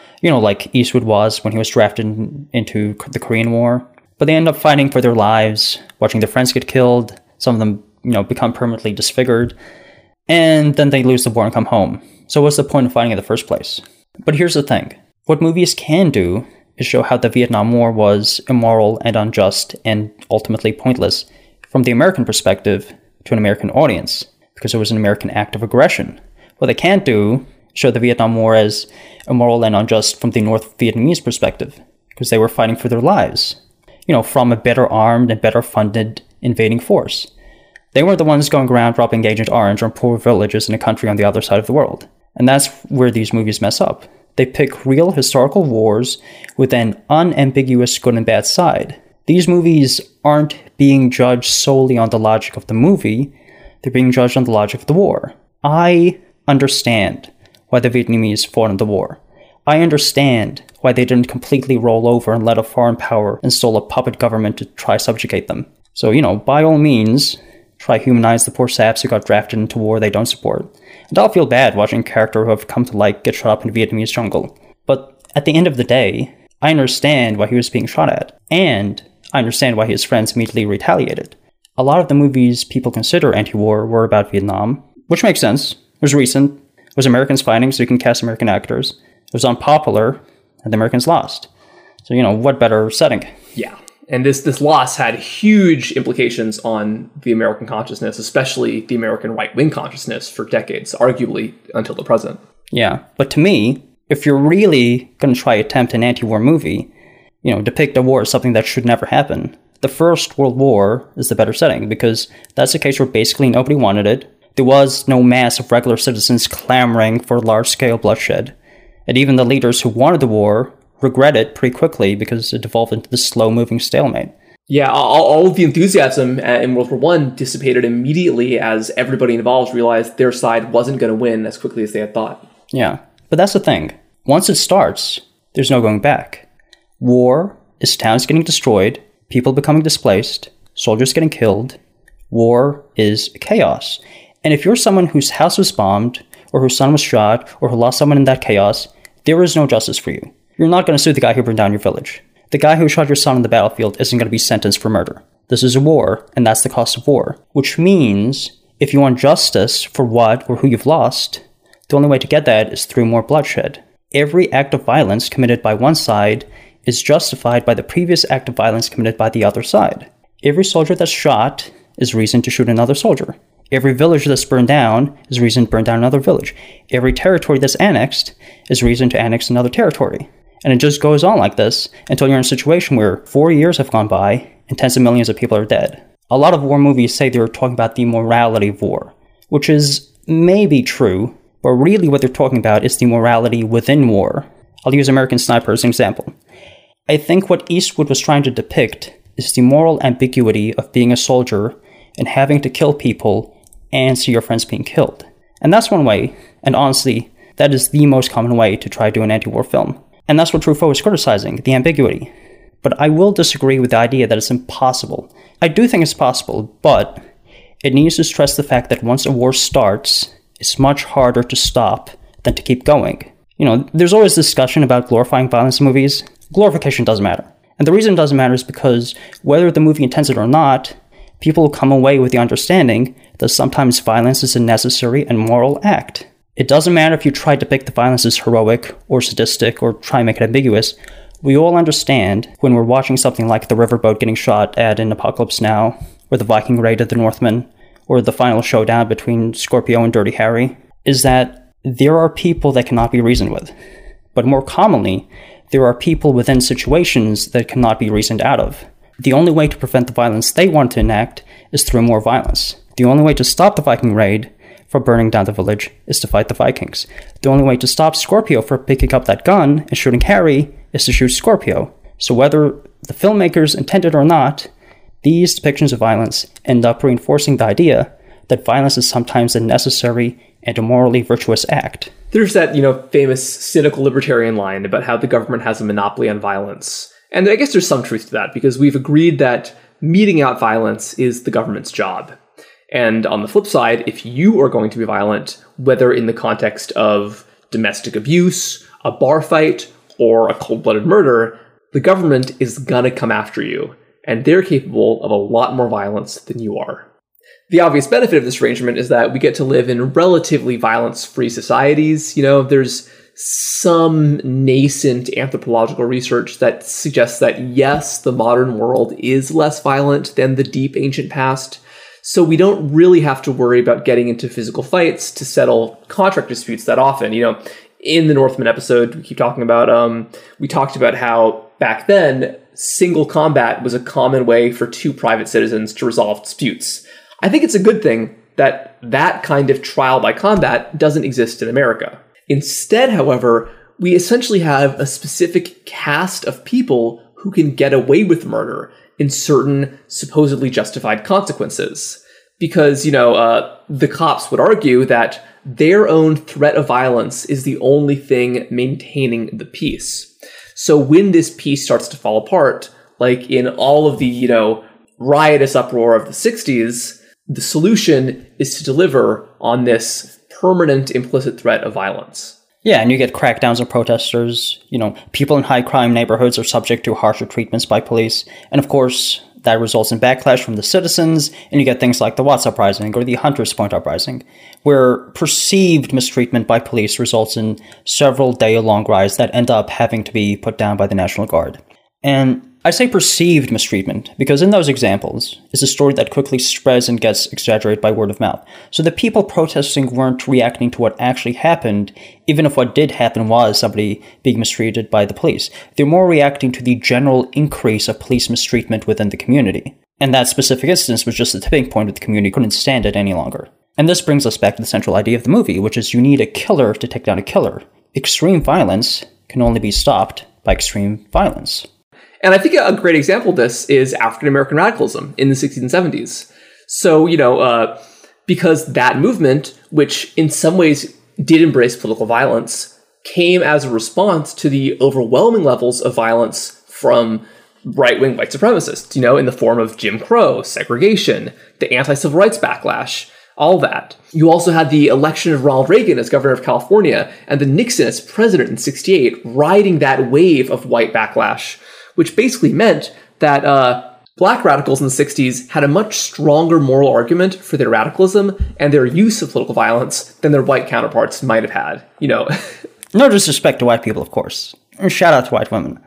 Like Eastwood was when he was drafted into the Korean War. But they end up fighting for their lives, watching their friends get killed. Some of them, become permanently disfigured. And then they lose the war and come home. So what's the point of fighting in the first place? But here's the thing. What movies can do is show how the Vietnam War was immoral and unjust and ultimately pointless from the American perspective to an American audience, because it was an American act of aggression. What they can't do is show the Vietnam War as immoral and unjust from the North Vietnamese perspective, because they were fighting for their lives, from a better armed and better funded invading force. They were the ones going around dropping Agent Orange on poor villages in a country on the other side of the world. And that's where these movies mess up. They pick real historical wars with an unambiguous good and bad side. These movies aren't being judged solely on the logic of the movie, they're being judged on the logic of the war. I understand why the Vietnamese fought in the war. I understand why they didn't completely roll over and let a foreign power install a puppet government to try subjugate them. So, by all means, try humanize the poor saps who got drafted into war they don't support. And I'll feel bad watching a character who I've come to like get shot up in a Vietnamese jungle. But at the end of the day, I understand why he was being shot at. And I understand why his friends immediately retaliated. A lot of the movies people consider anti-war were about Vietnam, which makes sense. It was recent. It was Americans fighting, so you can cast American actors. It was unpopular, and the Americans lost. So, what better setting? Yeah. And this loss had huge implications on the American consciousness, especially the American right-wing consciousness for decades, arguably until the present. Yeah, but to me, if you're really going to try to attempt an anti-war movie, depict a war as something that should never happen, the First World War is the better setting, because that's a case where basically nobody wanted it. There was no mass of regular citizens clamoring for large-scale bloodshed. And even the leaders who wanted the war regret it pretty quickly because it devolved into this slow-moving stalemate. Yeah, all of the enthusiasm in World War I dissipated immediately as everybody involved realized their side wasn't going to win as quickly as they had thought. Yeah, but that's the thing. Once it starts, there's no going back. War is towns getting destroyed, people becoming displaced, soldiers getting killed. War is chaos. And if you're someone whose house was bombed, or whose son was shot, or who lost someone in that chaos, there is no justice for you. You're not going to sue the guy who burned down your village. The guy who shot your son on the battlefield isn't going to be sentenced for murder. This is a war, and that's the cost of war. Which means, if you want justice for what or who you've lost, the only way to get that is through more bloodshed. Every act of violence committed by one side is justified by the previous act of violence committed by the other side. Every soldier that's shot is reason to shoot another soldier. Every village that's burned down is reason to burn down another village. Every territory that's annexed is reason to annex another territory. And it just goes on like this until you're in a situation where 4 years have gone by and tens of millions of people are dead. A lot of war movies say they're talking about the morality of war, which is maybe true, but really what they're talking about is the morality within war. I'll use American Sniper as an example. I think what Eastwood was trying to depict is the moral ambiguity of being a soldier and having to kill people and see your friends being killed. And that's one way, and honestly, that is the most common way to try to do an anti-war film. And that's what Truffaut is criticizing, the ambiguity. But I will disagree with the idea that it's impossible. I do think it's possible, but it needs to stress the fact that once a war starts, it's much harder to stop than to keep going. You know, there's always discussion about glorifying violence in movies. Glorification doesn't matter. And the reason it doesn't matter is because whether the movie intends it or not, people will come away with the understanding that sometimes violence is a necessary and moral act. It doesn't matter if you try to depict the violence as heroic or sadistic or try and make it ambiguous. We all understand when we're watching something like the riverboat getting shot at in Apocalypse Now, or the Viking raid of the Northmen, or the final showdown between Scorpio and Dirty Harry, is that there are people that cannot be reasoned with. But more commonly, there are people within situations that cannot be reasoned out of. The only way to prevent the violence they want to enact is through more violence. The only way to stop the Viking raid from burning down the village is to fight the Vikings. The only way to stop Scorpio from picking up that gun and shooting Harry is to shoot Scorpio. So whether the filmmakers intended or not, these depictions of violence end up reinforcing the idea that violence is sometimes a necessary and a morally virtuous act. There's that, famous cynical libertarian line about how the government has a monopoly on violence. And I guess there's some truth to that, because we've agreed that meting out violence is the government's job. And on the flip side, if you are going to be violent, whether in the context of domestic abuse, a bar fight, or a cold-blooded murder, the government is gonna come after you, and they're capable of a lot more violence than you are. The obvious benefit of this arrangement is that we get to live in relatively violence-free societies. There's some nascent anthropological research that suggests that, yes, the modern world is less violent than the deep ancient past, so we don't really have to worry about getting into physical fights to settle contract disputes that often. In the Northman episode, we talked about how back then, single combat was a common way for two private citizens to resolve disputes. I think it's a good thing that that kind of trial by combat doesn't exist in America. Instead, however, we essentially have a specific caste of people who can get away with murder in certain supposedly justified consequences. Because, the cops would argue that their own threat of violence is the only thing maintaining the peace. So when this peace starts to fall apart, like in all of the, riotous uproar of the 60s, the solution is to deliver on this permanent implicit threat of violence. Yeah, and you get crackdowns on protesters. People in high crime neighborhoods are subject to harsher treatments by police. And of course, that results in backlash from the citizens, and you get things like the Watts Uprising or the Hunters Point Uprising, where perceived mistreatment by police results in several day-long riots that end up having to be put down by the National Guard. And I say perceived mistreatment because in those examples, it's a story that quickly spreads and gets exaggerated by word of mouth. So the people protesting weren't reacting to what actually happened, even if what did happen was somebody being mistreated by the police. They're more reacting to the general increase of police mistreatment within the community. And that specific instance was just the tipping point where the community couldn't stand it any longer. And this brings us back to the central idea of the movie, which is you need a killer to take down a killer. Extreme violence can only be stopped by extreme violence. And I think a great example of this is African-American radicalism in the 60s and 70s. So, because that movement, which in some ways did embrace political violence, came as a response to the overwhelming levels of violence from right-wing white supremacists, in the form of Jim Crow, segregation, the anti-civil rights backlash, all that. You also had the election of Ronald Reagan as governor of California and then Nixon as president in 1968, riding that wave of white backlash, which basically meant that black radicals in the 60s had a much stronger moral argument for their radicalism and their use of political violence than their white counterparts might have had, No disrespect to white people, of course. Shout out to white women.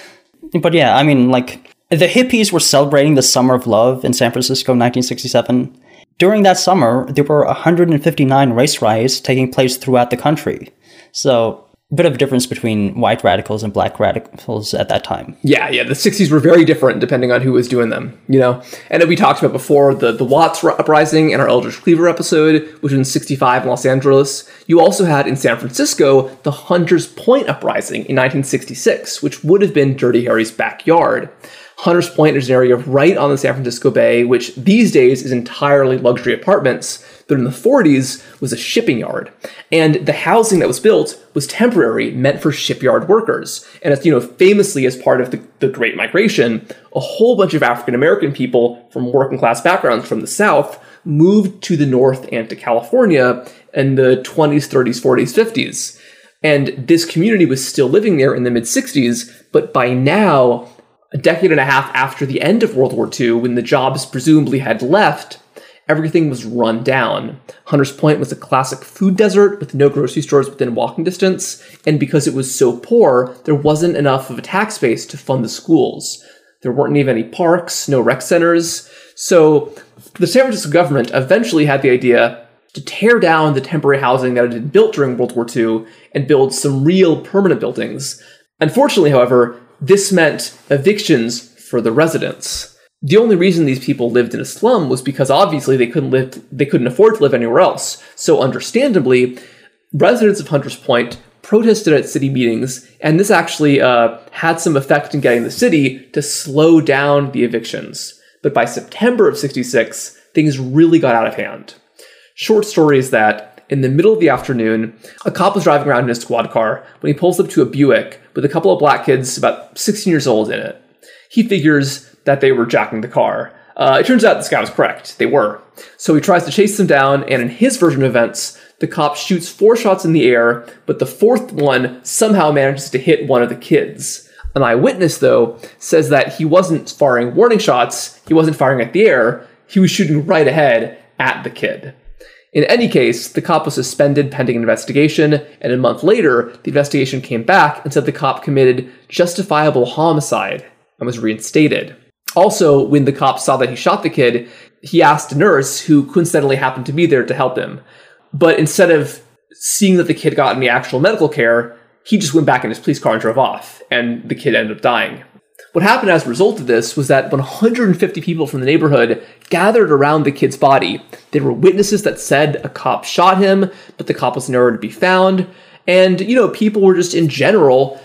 But yeah, I mean, the hippies were celebrating the Summer of Love in San Francisco in 1967. During that summer, there were 159 race riots taking place throughout the country. So, a bit of a difference between white radicals and black radicals at that time. Yeah, the 60s were very different depending on who was doing them, And we talked about before the Watts uprising in our Eldridge Cleaver episode, which was in 1965 in Los Angeles. You also had in San Francisco the Hunters Point uprising in 1966, which would have been Dirty Harry's backyard. Hunters Point is an area right on the San Francisco Bay, which these days is entirely luxury apartments, but in the 40s was a shipping yard. And the housing that was built was temporary, meant for shipyard workers. And it's, famously as part of the Great Migration, a whole bunch of African-American people from working class backgrounds from the South moved to the North and to California in the 20s, 30s, 40s, 50s. And this community was still living there in the mid-60s, but by now, a decade and a half after the end of World War II, when the jobs presumably had left, everything was run down. Hunters Point was a classic food desert with no grocery stores within walking distance, and because it was so poor, there wasn't enough of a tax base to fund the schools. There weren't even any parks, no rec centers. So the San Francisco government eventually had the idea to tear down the temporary housing that had been built during World War II and build some real permanent buildings. Unfortunately, however, this meant evictions for the residents. The only reason these people lived in a slum was because obviously they couldn't afford to live anywhere else. So understandably, residents of Hunters Point protested at city meetings, and this actually had some effect in getting the city to slow down the evictions. But by September of 1966, things really got out of hand. Short story is that in the middle of the afternoon, a cop was driving around in a squad car when he pulls up to a Buick with a couple of black kids about 16 years old in it. He figures that they were jacking the car. It turns out this guy was correct. They were. So he tries to chase them down, and in his version of events, the cop shoots 4 shots in the air, but the 4th one somehow manages to hit one of the kids. An eyewitness, though, says that he wasn't firing warning shots, he wasn't firing at the air, he was shooting right ahead at the kid. In any case, the cop was suspended pending an investigation, and a month later, the investigation came back and said the cop committed justifiable homicide and was reinstated. Also, when the cop saw that he shot the kid, he asked a nurse who coincidentally happened to be there to help him. But instead of seeing that the kid got any actual medical care, he just went back in his police car and drove off, and the kid ended up dying. What happened as a result of this was that 150 people from the neighborhood gathered around the kid's body. There were witnesses that said a cop shot him, but the cop was nowhere to be found. And, people were just in general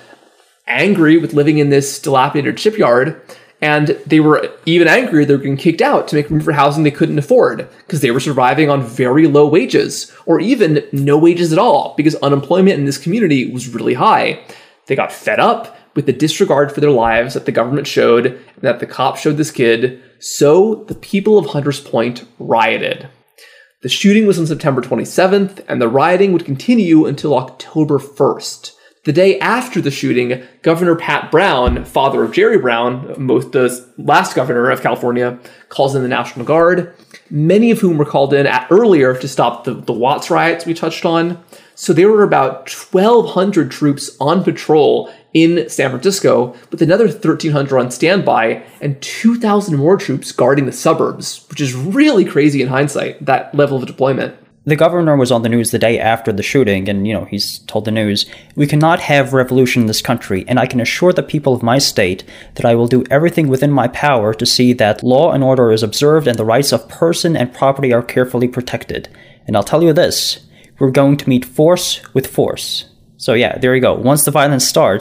angry with living in this dilapidated shipyard. And they were even angrier they were getting kicked out to make room for housing they couldn't afford because they were surviving on very low wages or even no wages at all because unemployment in this community was really high. They got fed up with the disregard for their lives that the government showed and that the cop showed this kid. So the people of Hunters Point rioted. The shooting was on September 27th, and the rioting would continue until October 1st. The day after the shooting, Governor Pat Brown, father of Jerry Brown, the last governor of California, calls in the National Guard, many of whom were called in earlier to stop the Watts riots we touched on. So there were about 1,200 troops on patrol in San Francisco, with another 1,300 on standby and 2,000 more troops guarding the suburbs, which is really crazy in hindsight, that level of deployment. The governor was on the news the day after the shooting, and, he's told the news, "We cannot have revolution in this country, and I can assure the people of my state that I will do everything within my power to see that law and order is observed and the rights of person and property are carefully protected. And I'll tell you this, we're going to meet force with force." So yeah, there you go. Once the violence starts,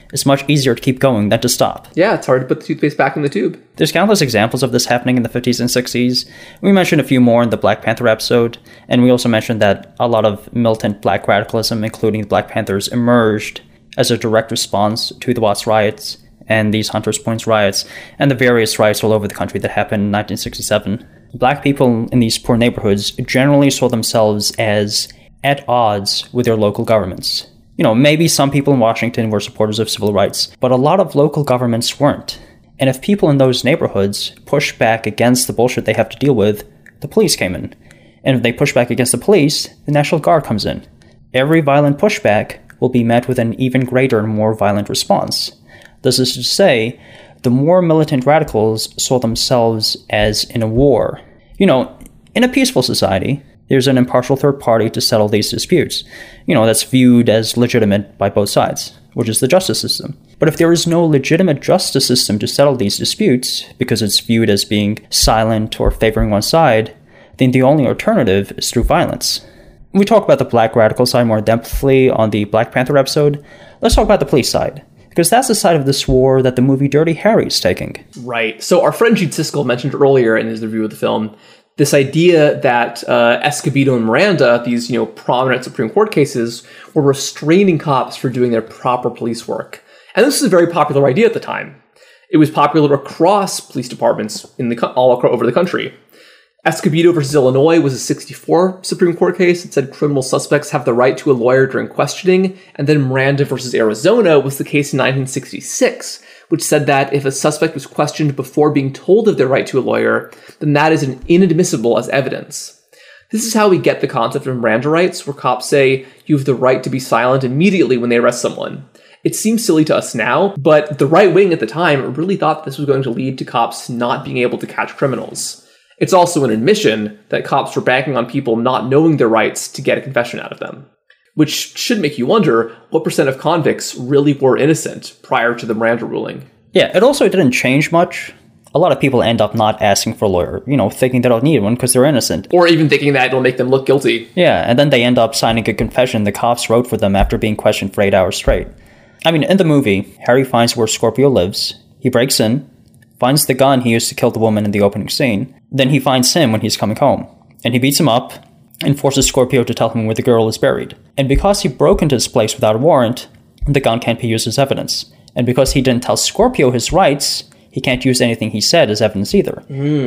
it's much easier to keep going than to stop. Yeah, it's hard to put the toothpaste back in the tube. There's countless examples of this happening in the 50s and 60s. We mentioned a few more in the Black Panther episode, and we also mentioned that a lot of militant black radicalism, including the Black Panthers, emerged as a direct response to the Watts riots and these Hunters Point riots, and the various riots all over the country that happened in 1967. Black people in these poor neighborhoods generally saw themselves as at odds with their local governments. Maybe some people in Washington were supporters of civil rights, but a lot of local governments weren't. And if people in those neighborhoods pushed back against the bullshit they have to deal with, the police came in. And if they push back against the police, the National Guard comes in. Every violent pushback will be met with an even greater and more violent response. This is to say, the more militant radicals saw themselves as in a war. In a peaceful society, there's an impartial third party to settle these disputes, that's viewed as legitimate by both sides, which is the justice system. But if there is no legitimate justice system to settle these disputes, because it's viewed as being silent or favoring one side, then the only alternative is through violence. We talk about the black radical side more depthly on the Black Panther episode. Let's talk about the police side, because that's the side of this war that the movie Dirty Harry is taking. Right. So our friend Gene Siskel mentioned earlier in his review of the film this idea that Escobedo and Miranda, these prominent Supreme Court cases, were restraining cops for doing their proper police work. And this was a very popular idea at the time. It was popular across police departments all over the country. Escobedo versus Illinois was a 1964 Supreme Court case that said criminal suspects have the right to a lawyer during questioning. And then Miranda versus Arizona was the case in 1966, which said that if a suspect was questioned before being told of their right to a lawyer, then that is inadmissible as evidence. This is how we get the concept of Miranda rights, where cops say you have the right to be silent immediately when they arrest someone. It seems silly to us now, but the right wing at the time really thought this was going to lead to cops not being able to catch criminals. It's also an admission that cops were banking on people not knowing their rights to get a confession out of them, which should make you wonder what percent of convicts really were innocent prior to the Miranda ruling. Yeah, it also didn't change much. A lot of people end up not asking for a lawyer, thinking they don't need one because they're innocent. Or even thinking that it'll make them look guilty. Yeah, and then they end up signing a confession the cops wrote for them after being questioned for 8 hours straight. In the movie, Harry finds where Scorpio lives. He breaks in, finds the gun he used to kill the woman in the opening scene. Then he finds him when he's coming home. And he beats him up and forces Scorpio to tell him where the girl is buried. And because he broke into his place without a warrant, the gun can't be used as evidence. And because he didn't tell Scorpio his rights, he can't use anything he said as evidence either.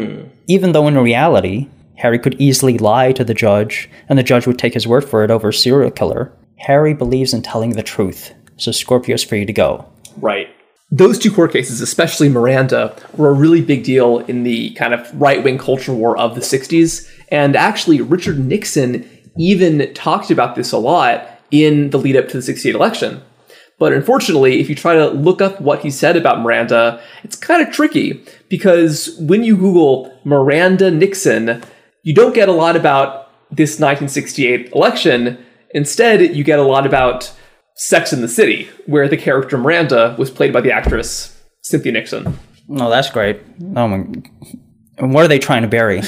Even though in reality, Harry could easily lie to the judge, and the judge would take his word for it over a serial killer, Harry believes in telling the truth, so Scorpio's free to go. Right. Those two court cases, especially Miranda, were a really big deal in the kind of right-wing culture war of the 60s. And actually, Richard Nixon even talked about this a lot in the lead-up to the 68 election. But unfortunately, if you try to look up what he said about Miranda, it's kind of tricky, because when you Google Miranda Nixon, you don't get a lot about this 1968 election. Instead, you get a lot about Sex and the City, where the character Miranda was played by the actress Cynthia Nixon. Oh, that's great. Oh my... What are they trying to bury?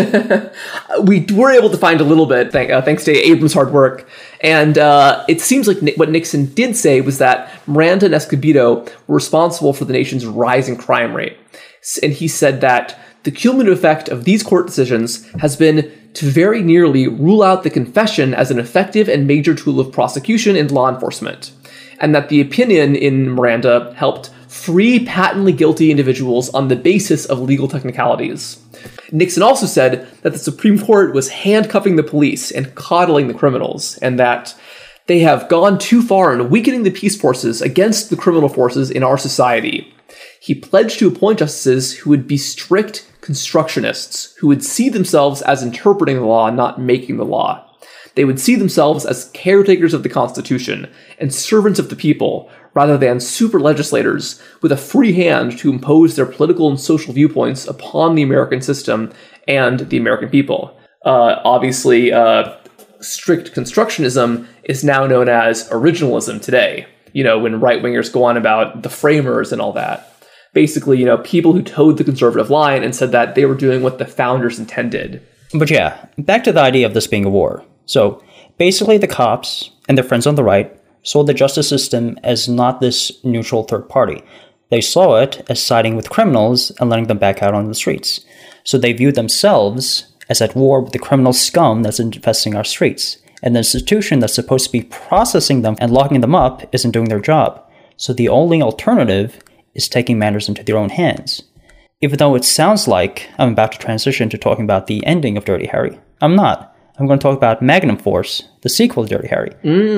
We were able to find a little bit, thanks to Abrams' hard work. And it seems like what Nixon did say was that Miranda and Escobedo were responsible for the nation's rising crime rate. And he said that the cumulative effect of these court decisions has been to very nearly rule out the confession as an effective and major tool of prosecution and law enforcement. And that the opinion in Miranda helped free patently guilty individuals on the basis of legal technicalities. Nixon also said that the Supreme Court was handcuffing the police and coddling the criminals, and that they have gone too far in weakening the peace forces against the criminal forces in our society. He pledged to appoint justices who would be strict constructionists, who would see themselves as interpreting the law, not making the law. They would see themselves as caretakers of the Constitution and servants of the people, rather than super legislators with a free hand to impose their political and social viewpoints upon the American system and the American people. Obviously, strict constructionism is now known as originalism today, when right-wingers go on about the framers and all that. Basically, people who towed the conservative line and said that they were doing what the founders intended. But yeah, back to the idea of this being a war. So basically the cops and their friends on the right saw the justice system as not this neutral third party. They saw it as siding with criminals and letting them back out on the streets. So they viewed themselves as at war with the criminal scum that's infesting our streets. And the institution that's supposed to be processing them and locking them up isn't doing their job. So the only alternative is taking matters into their own hands. Even though it sounds like I'm about to transition to talking about the ending of Dirty Harry, I'm not. I'm going to talk about Magnum Force, the sequel to Dirty Harry.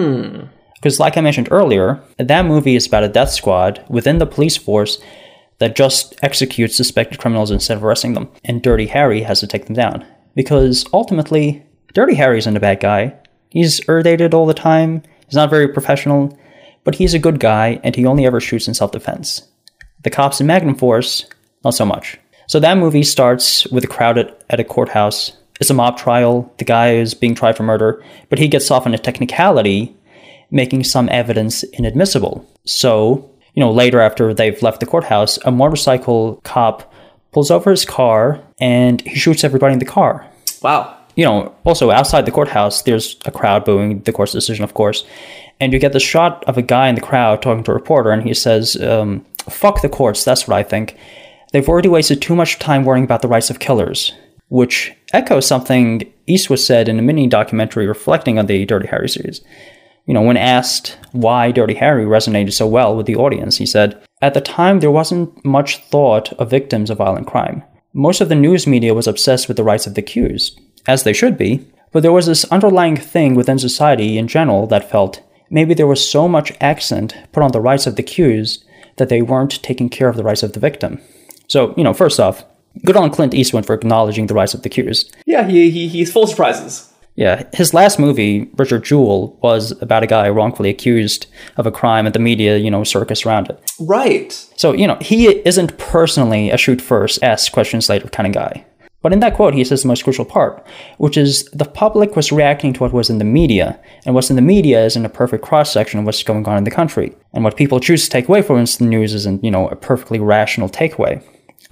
Because like I mentioned earlier, that movie is about a death squad within the police force that just executes suspected criminals instead of arresting them. And Dirty Harry has to take them down. Because ultimately, Dirty Harry isn't a bad guy. He's irritated all the time. He's not very professional. But he's a good guy, and he only ever shoots in self-defense. The cops in Magnum Force, not so much. So that movie starts with a crowd at a courthouse. It's a mob trial. The guy is being tried for murder, but he gets off on a technicality, making some evidence inadmissible. So, later after they've left the courthouse, a motorcycle cop pulls over his car and he shoots everybody in the car. Wow. Also outside the courthouse, there's a crowd booing the court's decision, of course. And you get the shot of a guy in the crowd talking to a reporter, and he says, fuck the courts, that's what I think. They've already wasted too much time worrying about the rights of killers, which echoes something Eastwood said in a mini documentary reflecting on the Dirty Harry series. When asked why Dirty Harry resonated so well with the audience, he said, at the time, there wasn't much thought of victims of violent crime. Most of the news media was obsessed with the rights of the accused, as they should be, but there was this underlying thing within society in general that felt maybe there was so much accent put on the rights of the accused that they weren't taking care of the rights of the victim. So, first off, good on Clint Eastwood for acknowledging the rights of the accused. Yeah, he's full of surprises. Yeah, his last movie, Richard Jewell, was about a guy wrongfully accused of a crime and the media, circus around it. Right. So, he isn't personally a shoot first, ask questions later kind of guy. But in that quote, he says the most crucial part, which is the public was reacting to what was in the media, and what's in the media isn't a perfect cross-section of what's going on in the country. And what people choose to take away from the news isn't, a perfectly rational takeaway.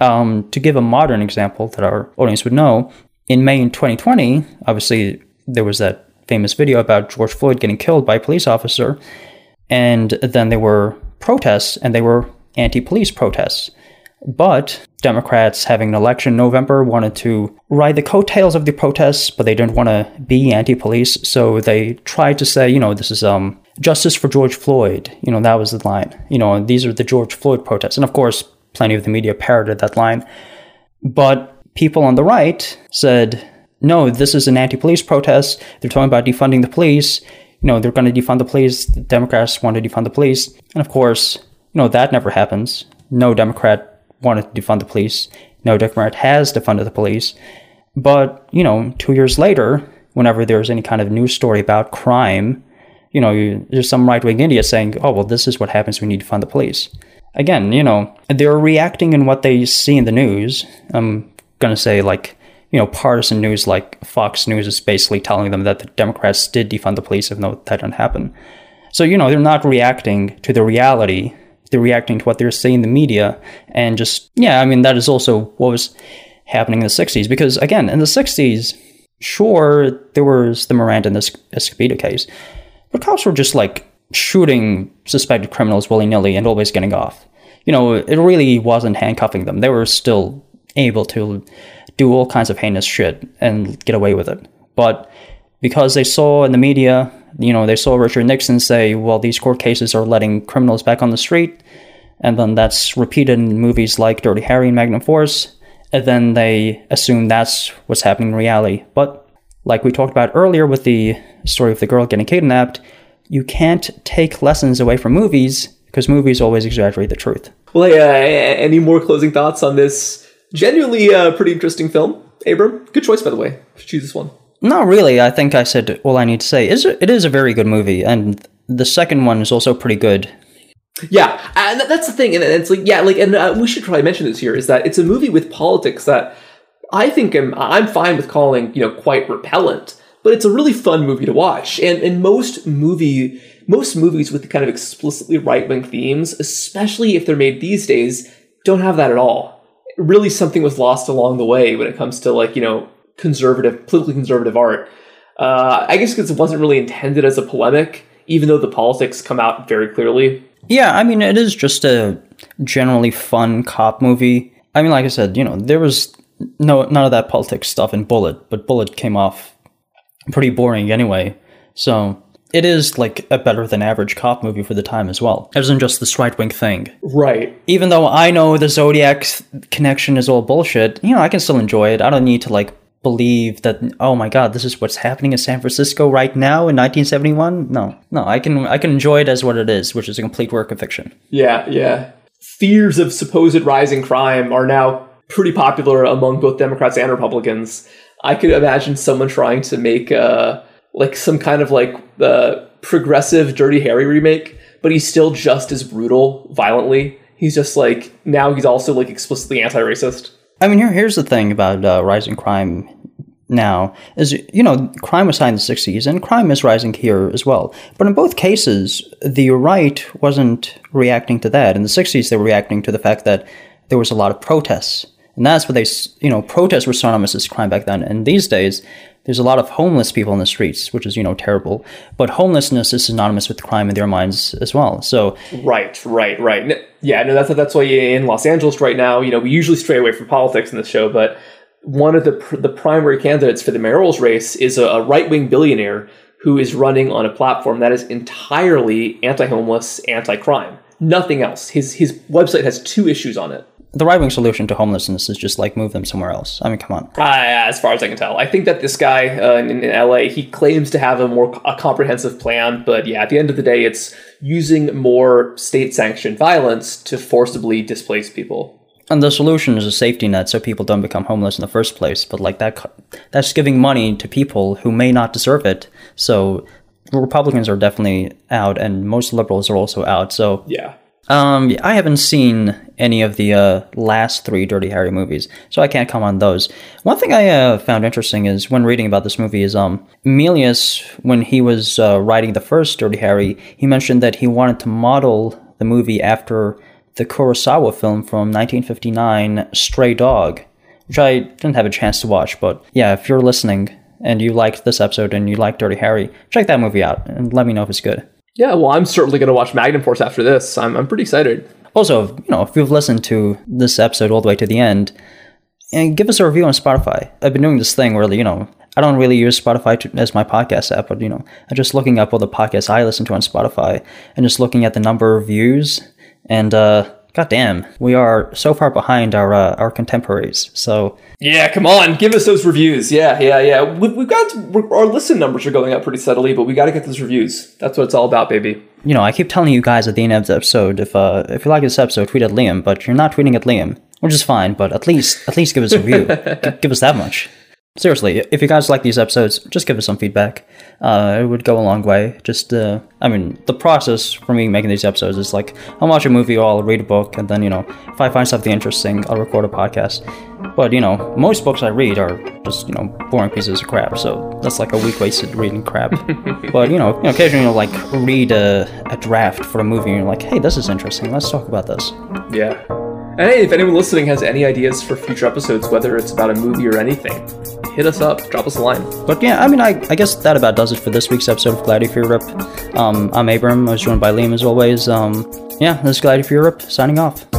To give a modern example that our audience would know, in May 2020, obviously there was that famous video about George Floyd getting killed by a police officer, and then there were protests, and they were anti-police protests. But Democrats, having an election in November, wanted to ride the coattails of the protests, but they didn't want to be anti-police, so they tried to say, this is justice for George Floyd. That was the line. These are the George Floyd protests. And of course, plenty of the media parroted that line. But people on the right said, no, this is an anti-police protest. They're talking about defunding the police. They're going to defund the police. The Democrats want to defund the police. And of course, that never happens. No Democrat wanted to defund the police. No Democrat has defunded the police. But, 2 years later, whenever there's any kind of news story about crime, there's some right-wing idiot saying, oh, well, this is what happens when you defund the police. Again, they're reacting in what they see in the news. I'm going to say, partisan news like Fox News is basically telling them that the Democrats did defund the police, even though that didn't happen. So, they're not reacting to the reality. They're reacting to what they're seeing in the media. And that is also what was happening in the 60s. Because, again, in the 60s, sure, there was the Miranda and the Escobedo case. But cops were just, shooting suspected criminals willy-nilly and always getting off. It really wasn't handcuffing them. They were still able to do all kinds of heinous shit and get away with it. But because they saw in the media, they saw Richard Nixon say, well, these court cases are letting criminals back on the street, and then that's repeated in movies like Dirty Harry and Magnum Force, and then they assume that's what's happening in reality. But like we talked about earlier with the story of the girl getting kidnapped, you can't take lessons away from movies because movies always exaggerate the truth. Well, any more closing thoughts on this genuinely pretty interesting film? Abram, good choice, by the way, to choose this one. Not really. I think I said all I need to say. It is a very good movie, and the second one is also pretty good. Yeah, and that's the thing, and it's we should probably mention this here, is that it's a movie with politics that I think I'm fine with calling, quite repellent, but it's a really fun movie to watch. And most movies with kind of explicitly right-wing themes, especially if they're made these days, don't have that at all. Really, something was lost along the way when it comes to politically conservative art. I guess because it wasn't really intended as a polemic, even though the politics come out very clearly. Yeah, I mean, it is just a generally fun cop movie. I mean, like I said, there was none of that politics stuff in Bullitt, but Bullitt came off pretty boring anyway. So it is like a better than average cop movie for the time as well. It isn't just this right-wing thing. Right. Even though I know the Zodiac connection is all bullshit, I can still enjoy it. I don't need to like believe that, oh my god, this is what's happening in San Francisco right now in 1971. No, I can enjoy it as what it is, which is a complete work of fiction. Yeah. Fears of supposed rising crime are now pretty popular among both Democrats and Republicans. I could imagine someone trying to make like some kind of like progressive Dirty Harry remake, but he's still just as brutal violently. He's just like, now he's also like explicitly anti-racist. I mean, here's the thing about rising crime now is, crime was high in the 60s and crime is rising here as well. But in both cases, the right wasn't reacting to that. In the 60s, they were reacting to the fact that there was a lot of protests. And that's what protests were synonymous as crime back then. And these days, there's a lot of homeless people in the streets, which is, terrible. But homelessness is synonymous with crime in their minds as well. So Right. Yeah, no, that's why in Los Angeles right now, we usually stray away from politics in this show, but one of the primary candidates for the mayoral's race is a right-wing billionaire who is running on a platform that is entirely anti-homeless, anti-crime. Nothing else. His website has 2 issues on it. The right-wing solution to homelessness is just like move them somewhere else. I mean, come on. As far as I can tell. I think that this guy in LA, he claims to have a comprehensive plan, but yeah, at the end of the day, it's using more state-sanctioned violence to forcibly displace people. And the solution is a safety net so people don't become homeless in the first place. But like that's giving money to people who may not deserve it. So Republicans are definitely out, and most liberals are also out. So yeah. I haven't seen any of the last 3 Dirty Harry movies, so I can't comment on those. One thing I found interesting is when reading about this movie is Milius, when he was writing the first Dirty Harry, he mentioned that he wanted to model the movie after the Kurosawa film from 1959, Stray Dog, which I didn't have a chance to watch. But yeah, if you're listening and you liked this episode and you like Dirty Harry, check that movie out and let me know if it's good. Yeah, well, I'm certainly going to watch Magnum Force after this. I'm pretty excited. Also, if you've listened to this episode all the way to the end, and give us a review on Spotify. I've been doing this thing where, I don't really use Spotify as my podcast app, but, I'm just looking up all the podcasts I listen to on Spotify and just looking at the number of views. And, goddamn, we are so far behind our contemporaries. So yeah, come on, give us those reviews. Yeah. We've got our listen numbers are going up pretty steadily, but we got to get those reviews. That's what it's all about, baby. I keep telling you guys at the end of the episode, if you like this episode, tweet at Liam, but you're not tweeting at Liam, which is fine. But at least give us a review. Give us that much. Seriously, if you guys like these episodes, just give us some feedback. It would go a long way. Just, the process for me making these episodes is like, I'll watch a movie or I'll read a book, and then, if I find something interesting, I'll record a podcast. But, most books I read are just, boring pieces of crap, so that's like a week wasted reading crap. But, occasionally you'll, like, read a draft for a movie, and you're like, hey, this is interesting, let's talk about this. Yeah. And hey, if anyone listening has any ideas for future episodes, whether it's about a movie or anything, hit us up, drop us a line. But yeah, I guess that about does it for this week's episode of Gladiator for Europe. I'm Abram, I was joined by Liam as always. This is Gladiator for Europe, signing off.